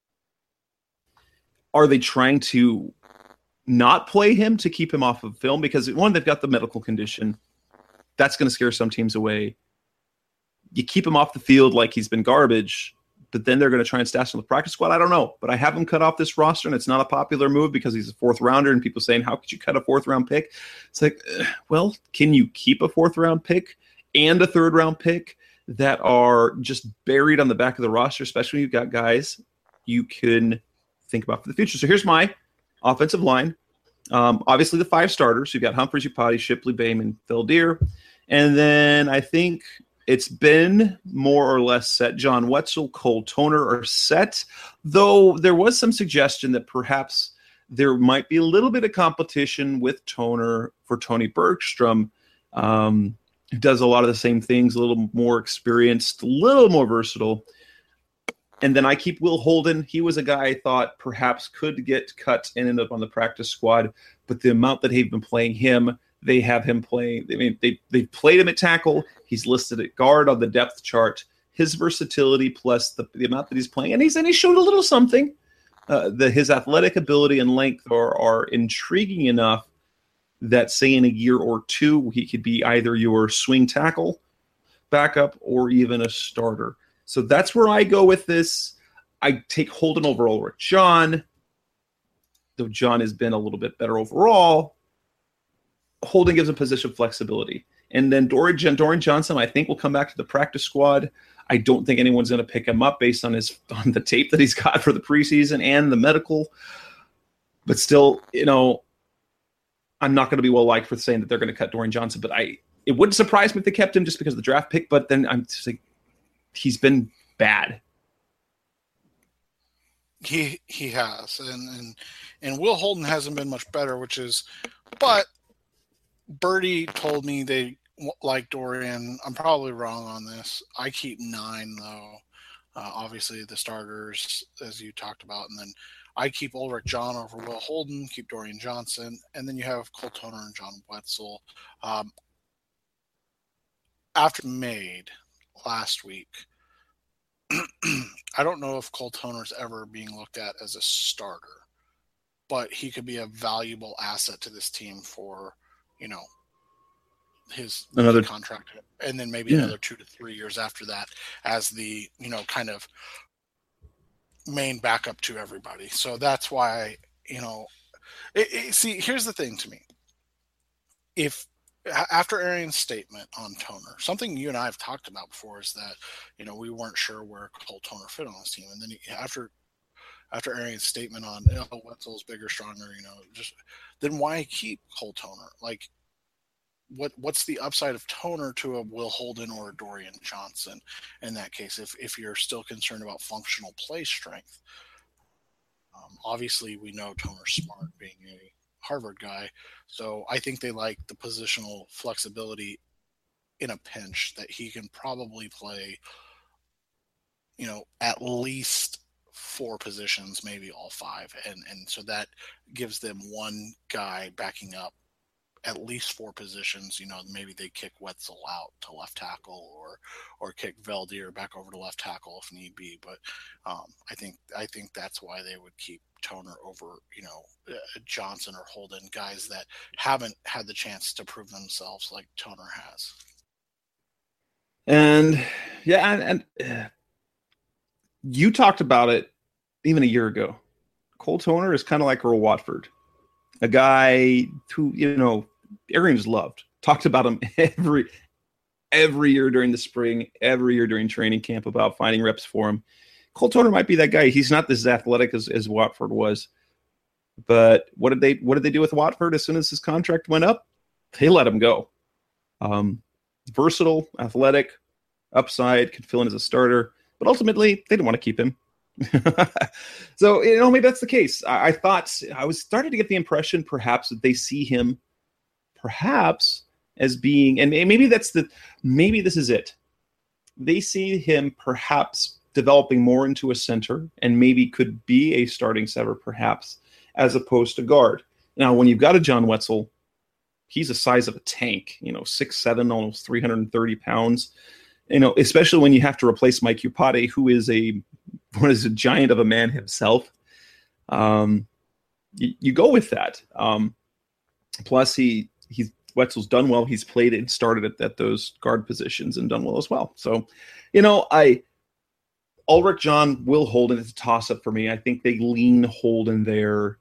Are they trying to not play him to keep him off of film? Because, one, they've got the medical condition. That's going to scare some teams away. You keep him off the field like he's been garbage, but then they're going to try and stash him on the practice squad. I don't know, but I have him cut off this roster, and it's not a popular move because he's a fourth rounder, and people saying, how could you cut a fourth round pick? It's like, well, can you keep a fourth round pick and a third round pick that are just buried on the back of the roster, especially when you've got guys you can think about for the future? So here's my offensive line. Um, obviously the five starters. You've got Humphries, Upati, Shipley, Bateman, Phil Deer. And then I think it's been more or less set. John Wetzel, Cole Toner are set, though there was some suggestion that perhaps there might be a little bit of competition with Toner for Tony Bergstrom, um, who does a lot of the same things, a little more experienced, a little more versatile. And then I keep Will Holden. He was a guy I thought perhaps could get cut and end up on the practice squad, but the amount that they've been playing him, they have him playing. I mean, they they've played him at tackle. He's listed at guard on the depth chart. His versatility plus the, the amount that he's playing, and he's and he showed a little something. Uh, the his athletic ability and length are are intriguing enough that, say, in a year or two, he could be either your swing tackle backup or even a starter. So that's where I go with this. I take Holden over Ulrich John, though John has been a little bit better overall. Holden gives him position flexibility. And then Dorian, Dorian Johnson, I think, will come back to the practice squad. I don't think anyone's going to pick him up based on his on the tape that he's got for the preseason and the medical. But still, you know, I'm not going to be well liked for saying that they're going to cut Dorian Johnson. But I, it wouldn't surprise me if they kept him just because of the draft pick. But then I'm just like, he's been bad. He he has, and and and Will Holden hasn't been much better, which is, but Birdie told me they like Dorian. I'm probably wrong on this. I keep nine though. Uh, obviously the starters, as you talked about, and then I keep Ulrich John over Will Holden, keep Dorian Johnson, and then you have Cole Toner and John Wetzel. Um, after made last week, I don't know if Cole Toner's ever being looked at as a starter, but he could be a valuable asset to this team for, you know, his another contract, and then maybe yeah. another two to three years after that as the, you know, kind of main backup to everybody. So that's why, you know, it, it, see, here's the thing to me. If after Arian's statement on Toner, something you and I have talked about before is that, you know, we weren't sure where Cole Toner fit on this team. And then he, after after Arian's statement on, you know, Wetzel's bigger, stronger, you know, just then why keep Cole Toner? Like, what what's the upside of Toner to a Will Holden or a Dorian Johnson in that case, if, if you're still concerned about functional play strength? Um, obviously, we know Toner's smart, being a Harvard guy, so I think they like the positional flexibility in a pinch that he can probably play, you know, at least four positions, maybe all five, and and so that gives them one guy backing up at least four positions. You know, maybe they kick Wetzel out to left tackle, or or kick Valdir back over to left tackle if need be. But um, I think I think that's why they would keep Toner over, you know, uh, Johnson or Holden, guys that haven't had the chance to prove themselves like Toner has. And yeah, and, and uh, you talked about it even a year ago. Cole Toner is kind of like Earl Watford, a guy who, you know, Arians loved. Talked about him every every year during the spring, every year during training camp about finding reps for him. Cole Toner might be that guy. He's not as athletic as, as Watford was. But what did they what did they do with Watford as soon as his contract went up? They let him go. Um, versatile, athletic, upside, could fill in as a starter. But ultimately, they didn't want to keep him. So, you know, maybe that's the case. I, I thought, I was starting to get the impression perhaps that they see him perhaps as being, and maybe that's the, maybe this is it. They see him perhaps developing more into a center and maybe could be a starting setter perhaps as opposed to guard. Now, when you've got a John Wetzel, he's the size of a tank, you know, six seven, almost three hundred thirty pounds. You know, especially when you have to replace Mike Upate, who is a what is a giant of a man himself. Um, you, you go with that. Um, plus, he he's Wetzel's done well. He's played and started at, at those guard positions and done well as well. So, you know, I Ulrich John, Will Holden is a toss up for me. I think they lean Holden there.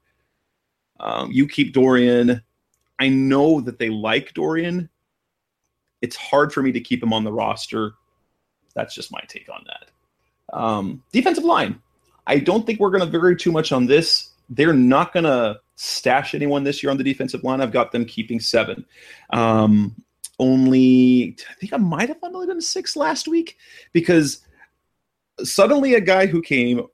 Um, you keep Dorian. I know that they like Dorian. It's hard for me to keep him on the roster. That's just my take on that. Um, defensive line. I don't think we're going to vary too much on this. They're not going to stash anyone this year on the defensive line. I've got them keeping seven. Um, only, I think I might have only done six last week because suddenly a guy who came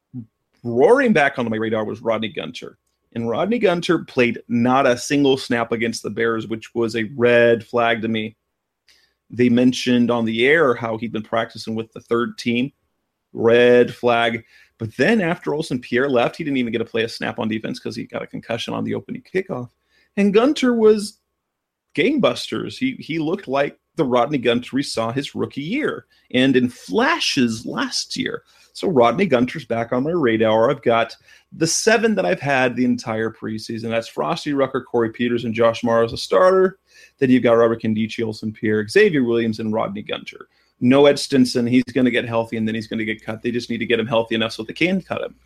roaring back onto my radar was Rodney Gunter. And Rodney Gunter played not a single snap against the Bears, which was a red flag to me. They mentioned on the air how he'd been practicing with the third team. Red flag. But then after Olsen Pierre left, he didn't even get to play a snap on defense because he got a concussion on the opening kickoff. And Gunter was gangbusters. He he looked like the Rodney Gunter we saw his rookie year and in flashes last year. So Rodney Gunter's back on my radar. I've got the seven that I've had the entire preseason. That's Frosty Rucker, Corey Peters, and Josh Morrow as a starter. Then you've got Robert Candice, Olsen Pierre, Xavier Williams, and Rodney Gunter. No Ed Stinson. He's going to get healthy, and then he's going to get cut. They just need to get him healthy enough so they can cut him.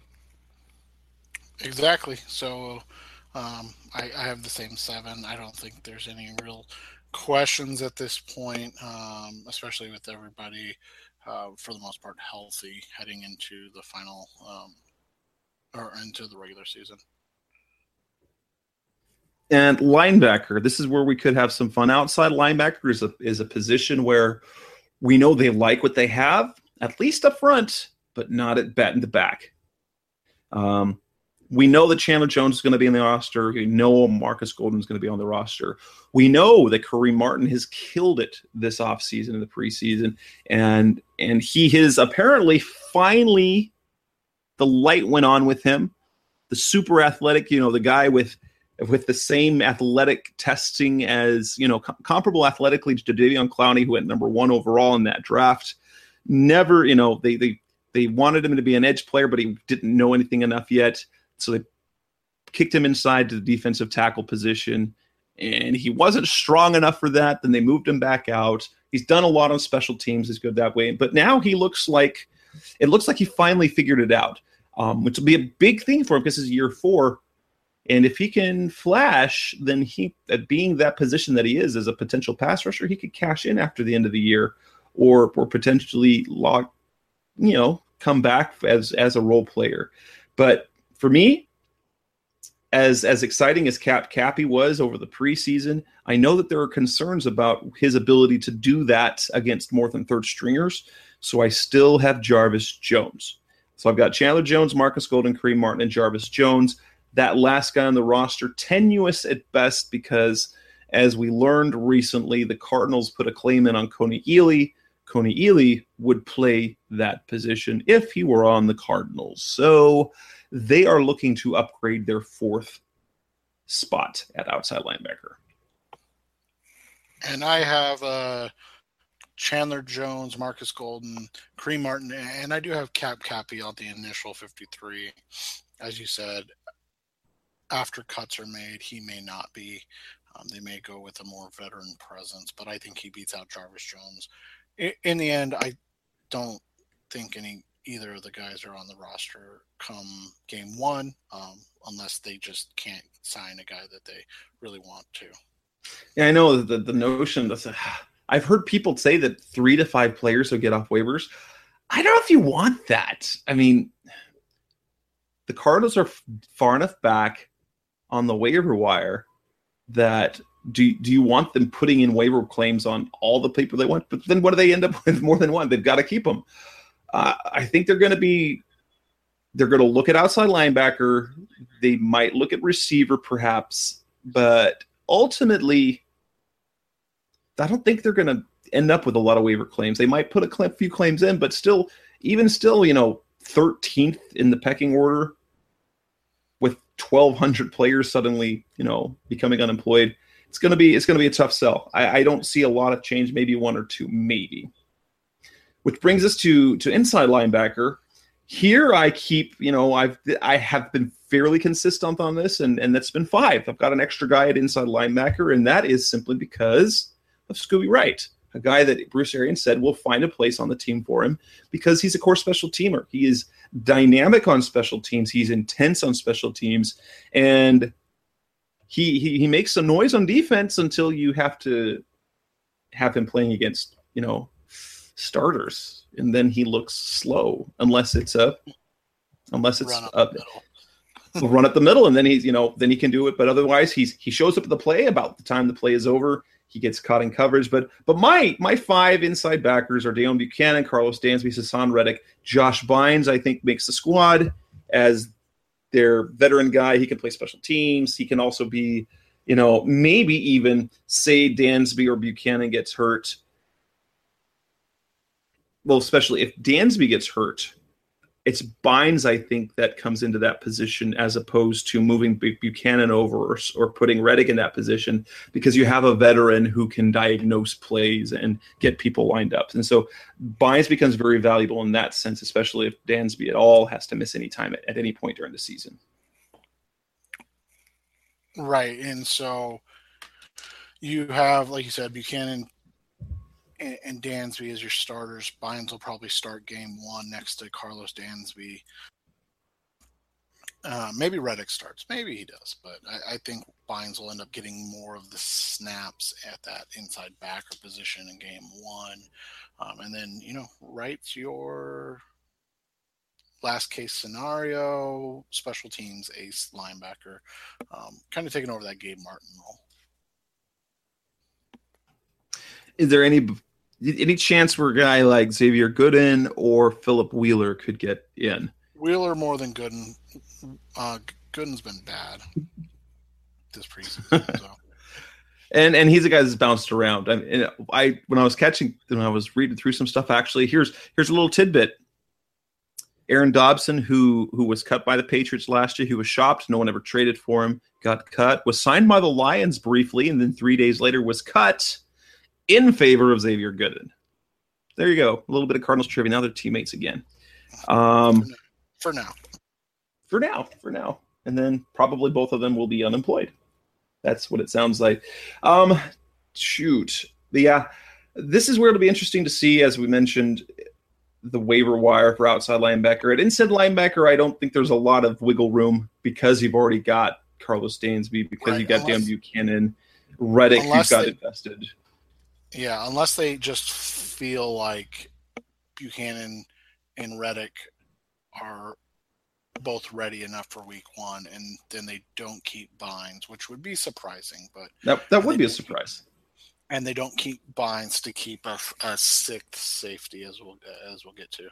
Exactly. So um, I, I have the same seven. I don't think there's any real questions at this point, um, especially with everybody, uh, for the most part, healthy heading into the final um, or into the regular season. And linebacker, this is where we could have some fun. Outside linebacker is a, is a position where we know they like what they have, at least up front, but not at bat in the back. Um, we know that Chandler Jones is going to be in the roster. We know Marcus Golden is going to be on the roster. We know that Kareem Martin has killed it this offseason in the preseason. And, and he has apparently finally, the light went on with him. The super athletic, you know, the guy with with the same athletic testing as, you know, com- comparable athletically to Davion Clowney, who went number one overall in that draft. Never, you know, they they they wanted him to be an edge player, but he didn't know anything enough yet. So they kicked him inside to the defensive tackle position, and he wasn't strong enough for that. Then they moved him back out. He's done a lot on special teams. He's good that way. But now he looks like, it looks like he finally figured it out, um, which will be a big thing for him because it's year four. And if he can flash, then he, at being that position that he is as a potential pass rusher, he could cash in after the end of the year, or or potentially log, you know, come back as as a role player. But for me, as as exciting as Cap Cappy was over the preseason, I know that there are concerns about his ability to do that against more than third stringers. So I still have Jarvis Jones. So I've got Chandler Jones, Marcus Golden, Kareem Martin, and Jarvis Jones. That last guy on the roster, tenuous at best, because as we learned recently, the Cardinals put a claim in on Coney Ealy. Coney Ealy would play that position if he were on the Cardinals. So they are looking to upgrade their fourth spot at outside linebacker. And I have uh, Chandler Jones, Marcus Golden, Kareem Martin, and I do have Cap Cappy on the initial fifty-three. As you said, after cuts are made, he may not be. Um, they may go with a more veteran presence, but I think he beats out Jarvis Jones. In, in the end, I don't think any either of the guys are on the roster come game one, um, unless they just can't sign a guy that they really want to. Yeah, I know the the notion that uh, I've heard people say that three to five players will get off waivers. I don't know if you want that. I mean, the Cardinals are f- far enough back on the waiver wire that do do you want them putting in waiver claims on all the people they want? But then what do they end up with? More than one. They've got to keep them. Uh, I think they're going to be. They're going to look at outside linebacker. They might look at receiver, perhaps, but ultimately, I don't think they're going to end up with a lot of waiver claims. They might put a few claims in, but still, even still, you know, thirteenth in the pecking order with twelve hundred players suddenly, you know, becoming unemployed. It's going to be it's going to be a tough sell. I, I don't see a lot of change, maybe one or two, maybe. Which brings us to to inside linebacker. Here I keep, you know, I've I have been fairly consistent on this, and, and that's been five. I've got an extra guy at inside linebacker, and that is simply because of Scooby Wright, a guy that Bruce Arians said will find a place on the team for him because he's a core special teamer. He is dynamic on special teams. He's intense on special teams, and he he, he makes some noise on defense until you have to have him playing against, you know, starters, and then he looks slow unless it's a unless it's run up a, the middle. run up the middle, and then he's, you know, then he can do it. But otherwise, he's he shows up at the play about the time the play is over. He gets caught in coverage. But but my my five inside backers are Deone Bucannon, Carlos Dansby, Hassan Reddick, Josh Bynes. I think makes the squad as their veteran guy. He can play special teams. He can also be, you know, maybe even say Dansby or Buchanan gets hurt. Well, especially if Dansby gets hurt, it's Bynes, I think, that comes into that position as opposed to moving Buchanan over or, or putting Reddick in that position, because you have a veteran who can diagnose plays and get people lined up. And so Bynes becomes very valuable in that sense, especially if Dansby at all has to miss any time at, at any point during the season. Right. And so you have, like you said, Buchanan and Dansby as your starters. Bynes will probably start game one next to Carlos Dansby. Uh, maybe Reddick starts. Maybe he does. But I, I think Bynes will end up getting more of the snaps at that inside backer position in game one. Um, and then, you know, Wright's your last case scenario, special teams ace linebacker, um, kind of taking over that Gabe Martin role. Is there any any chance where a guy like Xavier Gooden or Philip Wheeler could get in? Wheeler more than Gooden. Uh, Gooden's been bad this preseason. So. and and he's a guy that's bounced around. I, mean, I when I was catching, when I was reading through some stuff, actually, here's here's a little tidbit. Aaron Dobson, who who was cut by the Patriots last year, he was shopped. No one ever traded for him. Got cut. Was signed by the Lions briefly, and then three days later was cut in favor of Xavier Gooden. There you go. A little bit of Cardinals trivia. Now they're teammates again. Um, for now. For now. For now. And then probably both of them will be unemployed. That's what it sounds like. Um, shoot. Yeah. This is where it'll be interesting to see, as we mentioned, the waiver wire for outside linebacker. At inside linebacker, I don't think there's a lot of wiggle room because you've already got Carlos Dansby because Right, you got unless- Dan Buchanan, Reddick, who's Unless got they- invested. Yeah, unless they just feel like Buchanan and Reddick are both ready enough for week one, and then they don't keep Bynes, which would be surprising. But That that and would they be a don't keep- surprise. and they don't keep Bynes to keep a, a sixth safety, as we'll as we'll get to.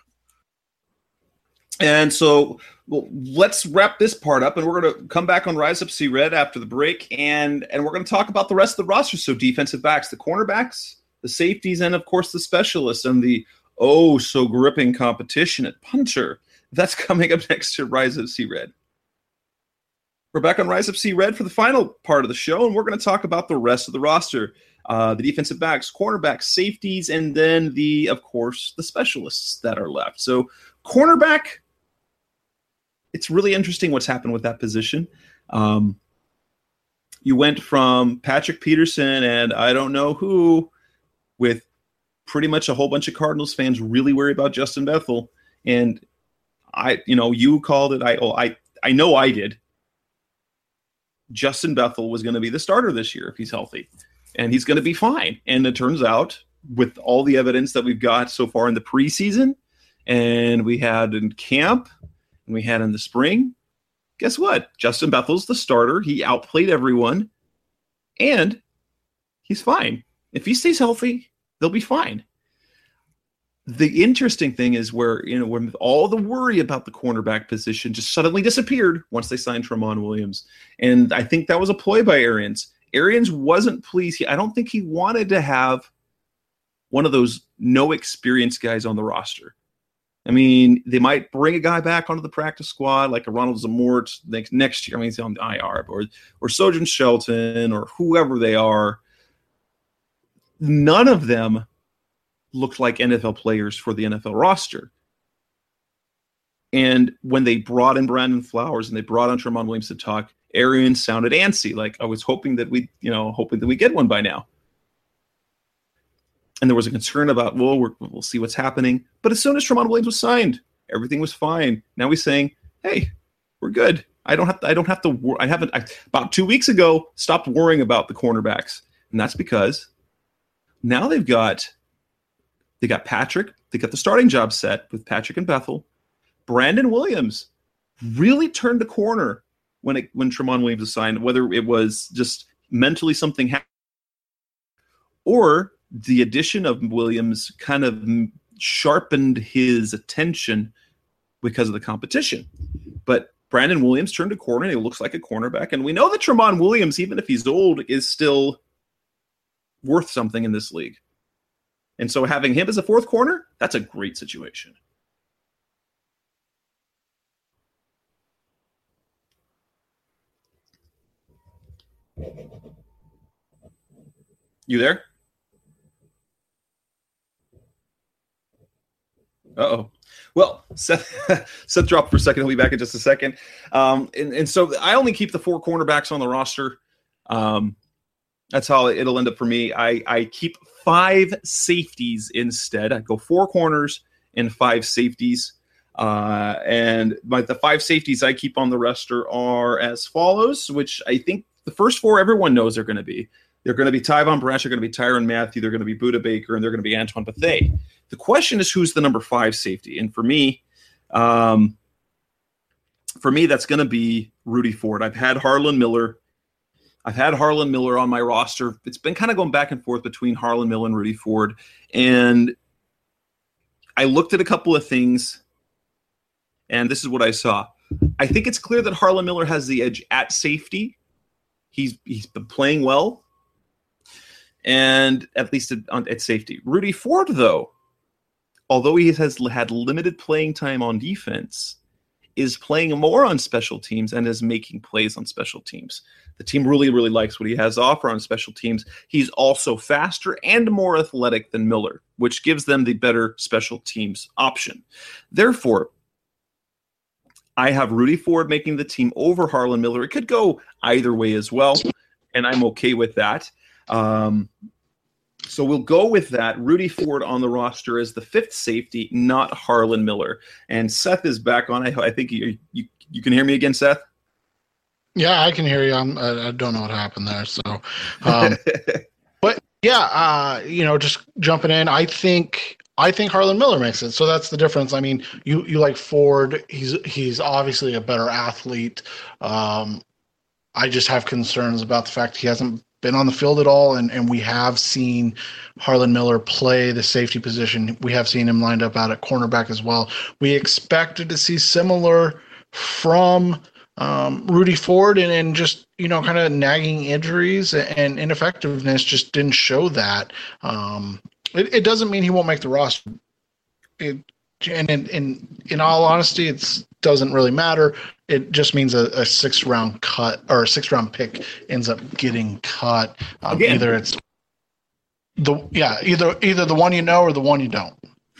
And so, well, let's wrap this part up, and we're going to come back on Rise Up See Red after the break, and and we're going to talk about the rest of the roster. So defensive backs, the cornerbacks, the safeties, and of course the specialists, and the oh so gripping competition at punter. That's coming up next to Rise Up See Red. We're back on Rise Up See Red for the final part of the show, and we're going to talk about the rest of the roster. Uh, the defensive backs, cornerbacks, safeties, and then the, of course, the specialists that are left. So cornerback, it's really interesting what's happened with that position. Um, you went from Patrick Peterson and I don't know who, with pretty much a whole bunch of Cardinals fans really worried about Justin Bethel. And I, you know, you called it. I, oh, I, I know I did. Justin Bethel was going to be the starter this year if he's healthy, and he's going to be fine. And it turns out, with all the evidence that we've got so far in the preseason, and we had in camp, and we had in the spring, guess what? Justin Bethel's the starter. He outplayed everyone, and he's fine. If he stays healthy, they'll be fine. The interesting thing is where, you know, when all the worry about the cornerback position just suddenly disappeared once they signed Tramon Williams. And I think that was a ploy by Arians. Arians wasn't pleased. He, I don't think he wanted to have one of those no experience guys on the roster. I mean, they might bring a guy back onto the practice squad like a Ronald Zamort next, next year. I mean, he's on the I R, or, or Sojourn Shelton, or whoever they are. None of them looked like N F L players for the N F L roster. And when they brought in Brandon Flowers and they brought on Tramon Williams to talk, Arians sounded antsy, like I was hoping that we, you know, hoping that we get one by now. And there was a concern about, well, we're, we'll see what's happening. But as soon as Tramon Williams was signed, everything was fine. Now he's saying, "Hey, we're good. I don't have to. I don't have to. Wor- I haven't. I, about two weeks ago, stopped worrying about the cornerbacks, and that's because now they've got they got Patrick. They got the starting job set with Patrick and Bethel. Brandon Williams really turned the corner when it when Tramon Williams was signed, whether it was just mentally something happened or the addition of Williams kind of sharpened his attention because of the competition. But Brandon Williams turned a corner, and he looks like a cornerback. And we know that Tramon Williams, even if he's old, is still worth something in this league. And so having him as a fourth corner, that's a great situation. You there? Uh-oh. Well, Seth, Seth dropped for a second. He'll be back in just a second. Um, and, and so I only keep the four cornerbacks on the roster. Um, that's how it'll end up for me. I, I keep five safeties instead. I go four corners and five safeties. Uh, and my, the five safeties I keep on the roster are as follows, which I think the first four everyone knows they're going to be. They're going to be Tyvon Branch, they're going to be Tyrann Mathieu, they're going to be Budda Baker, and they're going to be Antoine Bethea. The question is who's the number five safety? And for me, um, for me, that's going to be Rudy Ford. I've had Harlan Miller. I've had Harlan Miller on my roster. It's been kind of going back and forth between Harlan Miller and Rudy Ford. And I looked at a couple of things, and this is what I saw. I think it's clear that Harlan Miller has the edge at safety. He's he's been playing well, and at least at, at safety. Rudy Ford, though, although he has had limited playing time on defense, is playing more on special teams and is making plays on special teams. The team really, really likes what he has to offer on special teams. He's also faster and more athletic than Miller, which gives them the better special teams option. Therefore, I have Rudy Ford making the team over Harlan Miller. It could go either way as well, and I'm okay with that. Um, so we'll go with that. Rudy Ford on the roster as the fifth safety, not Harlan Miller. And Seth is back on. I, I think you, you you can hear me again, Seth? Yeah, I can hear you. I'm, I, I don't know what happened there. So, um, but yeah, uh, you know, just jumping in, I think I think Harlan Miller makes it. So that's the difference. I mean, you you like Ford. He's he's obviously a better athlete. Um, I just have concerns about the fact he hasn't been on the field at all, and, and we have seen Harlan Miller play the safety position. We have seen him lined up out at cornerback as well. We expected to see similar from um, Rudy Ford, and, and just, you know, kind of nagging injuries and ineffectiveness just didn't show that. Um, it, it doesn't mean he won't make the roster. It, and in, in in all honesty, it doesn't really matter. It just means a, a sixth round cut or a sixth round pick ends up getting cut. Um, Again. Either it's the yeah, either either the one you know or the one you don't.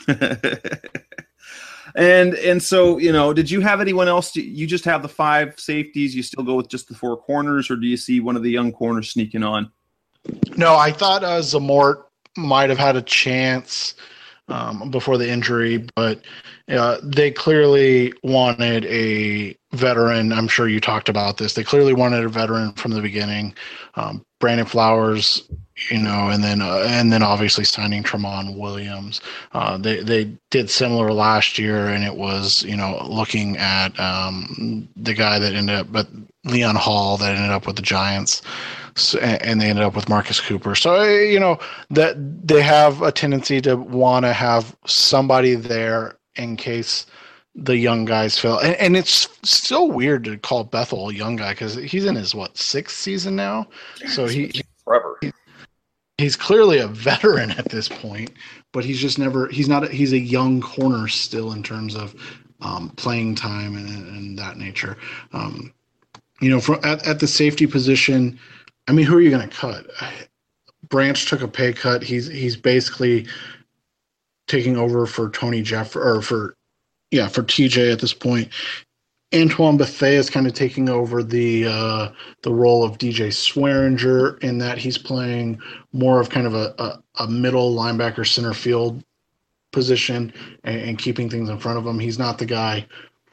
and and so, you know, did you have anyone else? You just have the five safeties. You still go with just the four corners, or do you see one of the young corners sneaking on? No, I thought uh, Zamort might have had a chance um, before the injury, but uh, they clearly wanted a veteran. I'm sure you talked about this. They clearly wanted a veteran from the beginning. Um, Brandon Flowers, you know, and then uh, and then obviously signing Tramon Williams. Uh, they they did similar last year, and it was, you know, looking at um, the guy that ended up, but Leon Hall that ended up with the Giants. So, and they ended up with Marcus Cooper. So, you know, that they have a tendency to want to have somebody there in case the young guys fail. And, and it's still weird to call Bethel a young guy because he's in his, what, sixth season now? So he, forever. He, he's clearly a veteran at this point, but he's just never, he's not, a, he's a young corner still in terms of um, playing time and, and that nature. Um, you know, for, at, at the safety position, I mean, who are you going to cut? Branch took a pay cut. He's he's basically taking over for Tony Jeff or for yeah for T J at this point. Antoine Bethea is kind of taking over the uh, the role of D J Swearinger in that he's playing more of kind of a, a, a middle linebacker center field position and, and keeping things in front of him. He's not the guy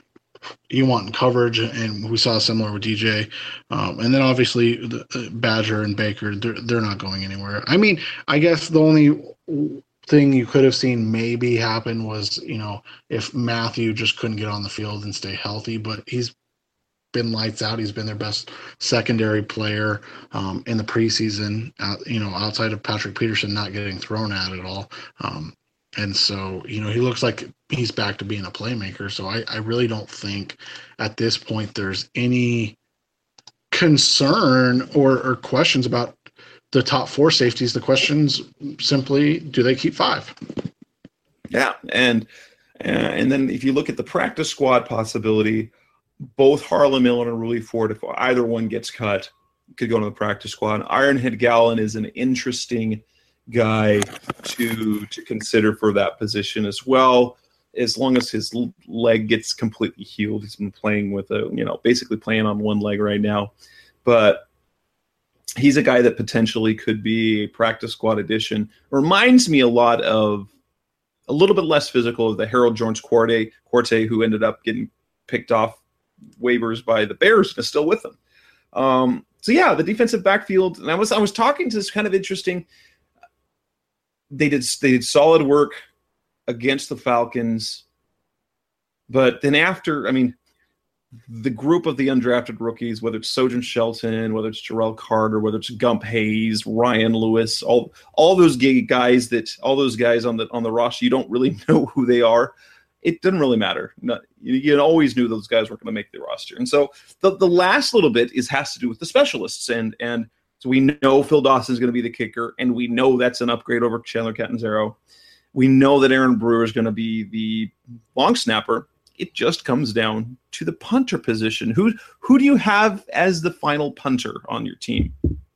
you want in coverage, and we saw similar with D J. Um, and then obviously the, uh, Badger and Baker, they're, they're not going anywhere. I mean, I guess the only thing you could have seen maybe happen was, you know, if Matthew just couldn't get on the field and stay healthy, but he's been lights out. He's been their best secondary player um, in the preseason, uh, you know, outside of Patrick Peterson not getting thrown at at all. Um, And so, you know, he looks like he's back to being a playmaker. So I, I really don't think at this point there's any concern or, or questions about the top four safeties. The question's simply, do they keep five? Yeah. And, uh, and then if you look at the practice squad possibility, both Harlan Miller and Rudy Ford, if either one gets cut, could go into the practice squad. Ironhead Gallen is an interesting guy to to consider for that position as well, as long as his leg gets completely healed. He's been playing with a, you know, basically playing on one leg right now, but he's a guy that potentially could be a practice squad addition. Reminds me a lot of a little bit less physical of the Harold Jones Quarte, Quarte who ended up getting picked off waivers by the Bears and is still with them. Um, so yeah, the defensive backfield, and I was I was talking to this kind of interesting. They did they did solid work against the Falcons, but then after, I mean, the group of the undrafted rookies, whether it's Sojourn Shelton, whether it's Jarrell Carter, whether it's Gump Hayes, Ryan Lewis, all all those guys that all those guys on the on the roster, you don't really know who they are. It didn't really matter. Not, you, you always knew those guys weren't going to make the roster. And so the the last little bit is has to do with the specialists, and and. So we know Phil Dawson is going to be the kicker, and we know that's an upgrade over Chandler Catanzaro. We know that Aaron Brewer is going to be the long snapper. It just comes down to the punter position. Who who do you have as the final punter on your team?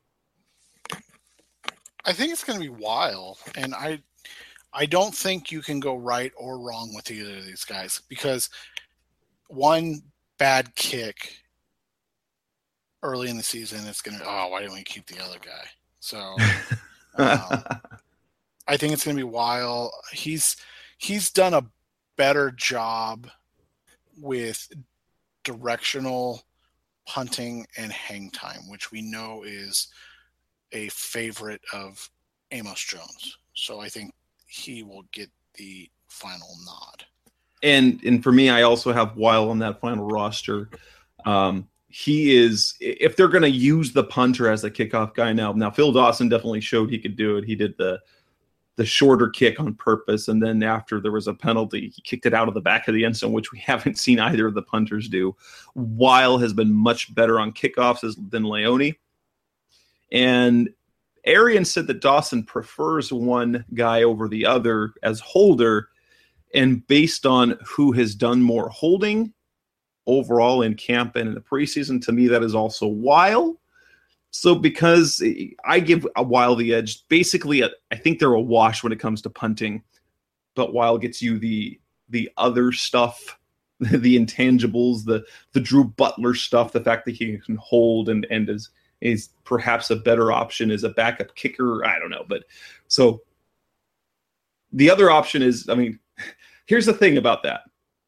I think it's going to be Weil, and I I don't think you can go right or wrong with either of these guys because one bad kick early in the season, it's going to, oh, why didn't we keep the other guy? So um, I think it's going to be Weil. He's, he's done a better job with directional punting and hang time, which we know is a favorite of Amos Jones. So I think he will get the final nod. And and for me, I also have Weil on that final roster. Um, he is, if they're going to use the punter as the kickoff guy now, now Phil Dawson definitely showed he could do it. He did the the shorter kick on purpose, and then after there was a penalty, he kicked it out of the back of the end zone, which we haven't seen either of the punters do. Weil has been much better on kickoffs as, than Leone. And Arian said that Dawson prefers one guy over the other as holder, and based on who has done more holding overall in camp and in the preseason, to me that is also Weil. So because I give a Weil the edge, basically I think they're a wash when it comes to punting, but Weil gets you the the other stuff, the intangibles, the the Drew Butler stuff, the fact that he can hold and and is is perhaps a better option as a backup kicker. I don't know, but so the other option is, I mean, here's the thing about that.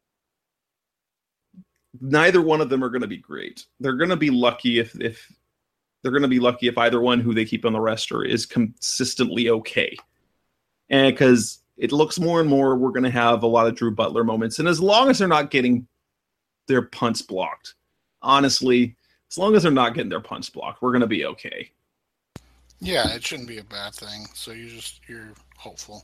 Neither one of them are going to be great. They're going to be lucky if if they're going to be lucky if either one who they keep on the roster is consistently okay. And because it looks more and more we're going to have a lot of Drew Butler moments. And as long as they're not getting their punts blocked, honestly, as long as they're not getting their punts blocked, we're going to be okay. Yeah, it shouldn't be a bad thing. So you just, you're hopeful.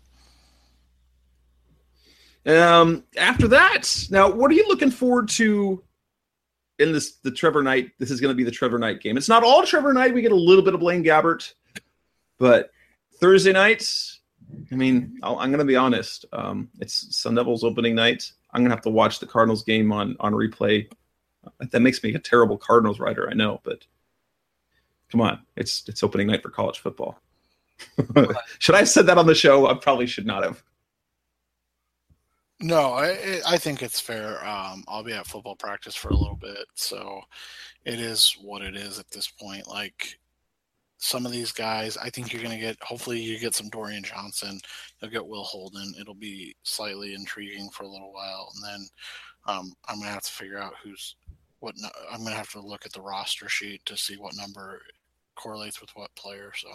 Um, after that, now, what are you looking forward to in this, the Trevor Knight? This is going to be the Trevor Knight game. It's not all Trevor Knight. We get a little bit of Blaine Gabbert, but Thursday nights, I mean, I'll, I'm going to be honest. Um, it's Sun Devils opening night. I'm going to have to watch the Cardinals game on, on replay. That makes me a terrible Cardinals writer, I know, but come on. It's, it's opening night for college football. Should I have said that on the show? I probably should not have. No, I I think it's fair. Um, I'll be at football practice for a little bit, so it is what it is at this point. Like some of these guys, I think you're going to get, hopefully you get some Dorian Johnson, you'll get Will Holden. It'll be slightly intriguing for a little while, and then um, I'm going to have to figure out who's what. I'm going to have to look at the roster sheet to see what number correlates with what player. So.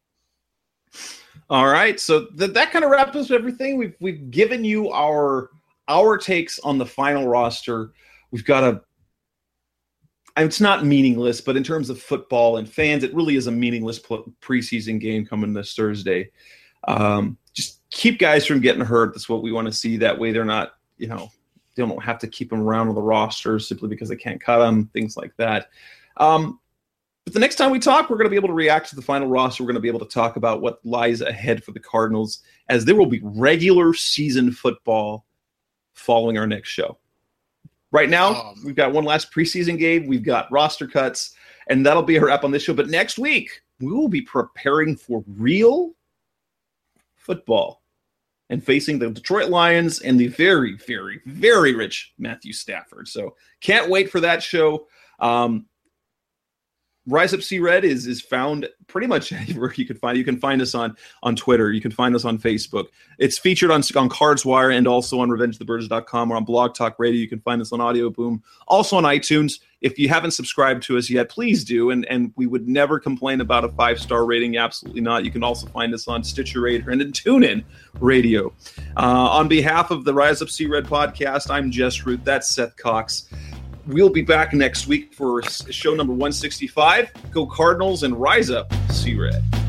All right, so th- that kind of wraps up everything. We've we've given you our our takes on the final roster. We've got a. It's not meaningless, but in terms of football and fans, it really is a meaningless preseason game coming this Thursday. Um, just keep guys from getting hurt. That's what we want to see. That way, they're not, you know, they don't have to keep them around on the roster simply because they can't cut them. Things like that. Um, But the next time we talk, we're going to be able to react to the final roster. We're going to be able to talk about what lies ahead for the Cardinals, as there will be regular season football following our next show. Right now, um, we've got one last preseason game. We've got roster cuts, and that'll be a wrap on this show. But next week, we will be preparing for real football and facing the Detroit Lions and the very, very, very rich Matthew Stafford. So can't wait for that show. Um, Rise Up See Red is is found pretty much anywhere you can find it. You can find us on, on Twitter. You can find us on Facebook. It's featured on, on Cards Wire and also on revenge the birds dot com or on Blog Talk Radio. You can find us on Audio Boom, also on iTunes. If you haven't subscribed to us yet, please do. And, and we would never complain about a five-star rating. Absolutely not. You can also find us on Stitcher Radio and TuneIn Radio. Uh, on behalf of the Rise Up See Red podcast, I'm Jess Root. That's Seth Cox. We'll be back next week for show number one sixty-five. Go Cardinals and rise up, See Red.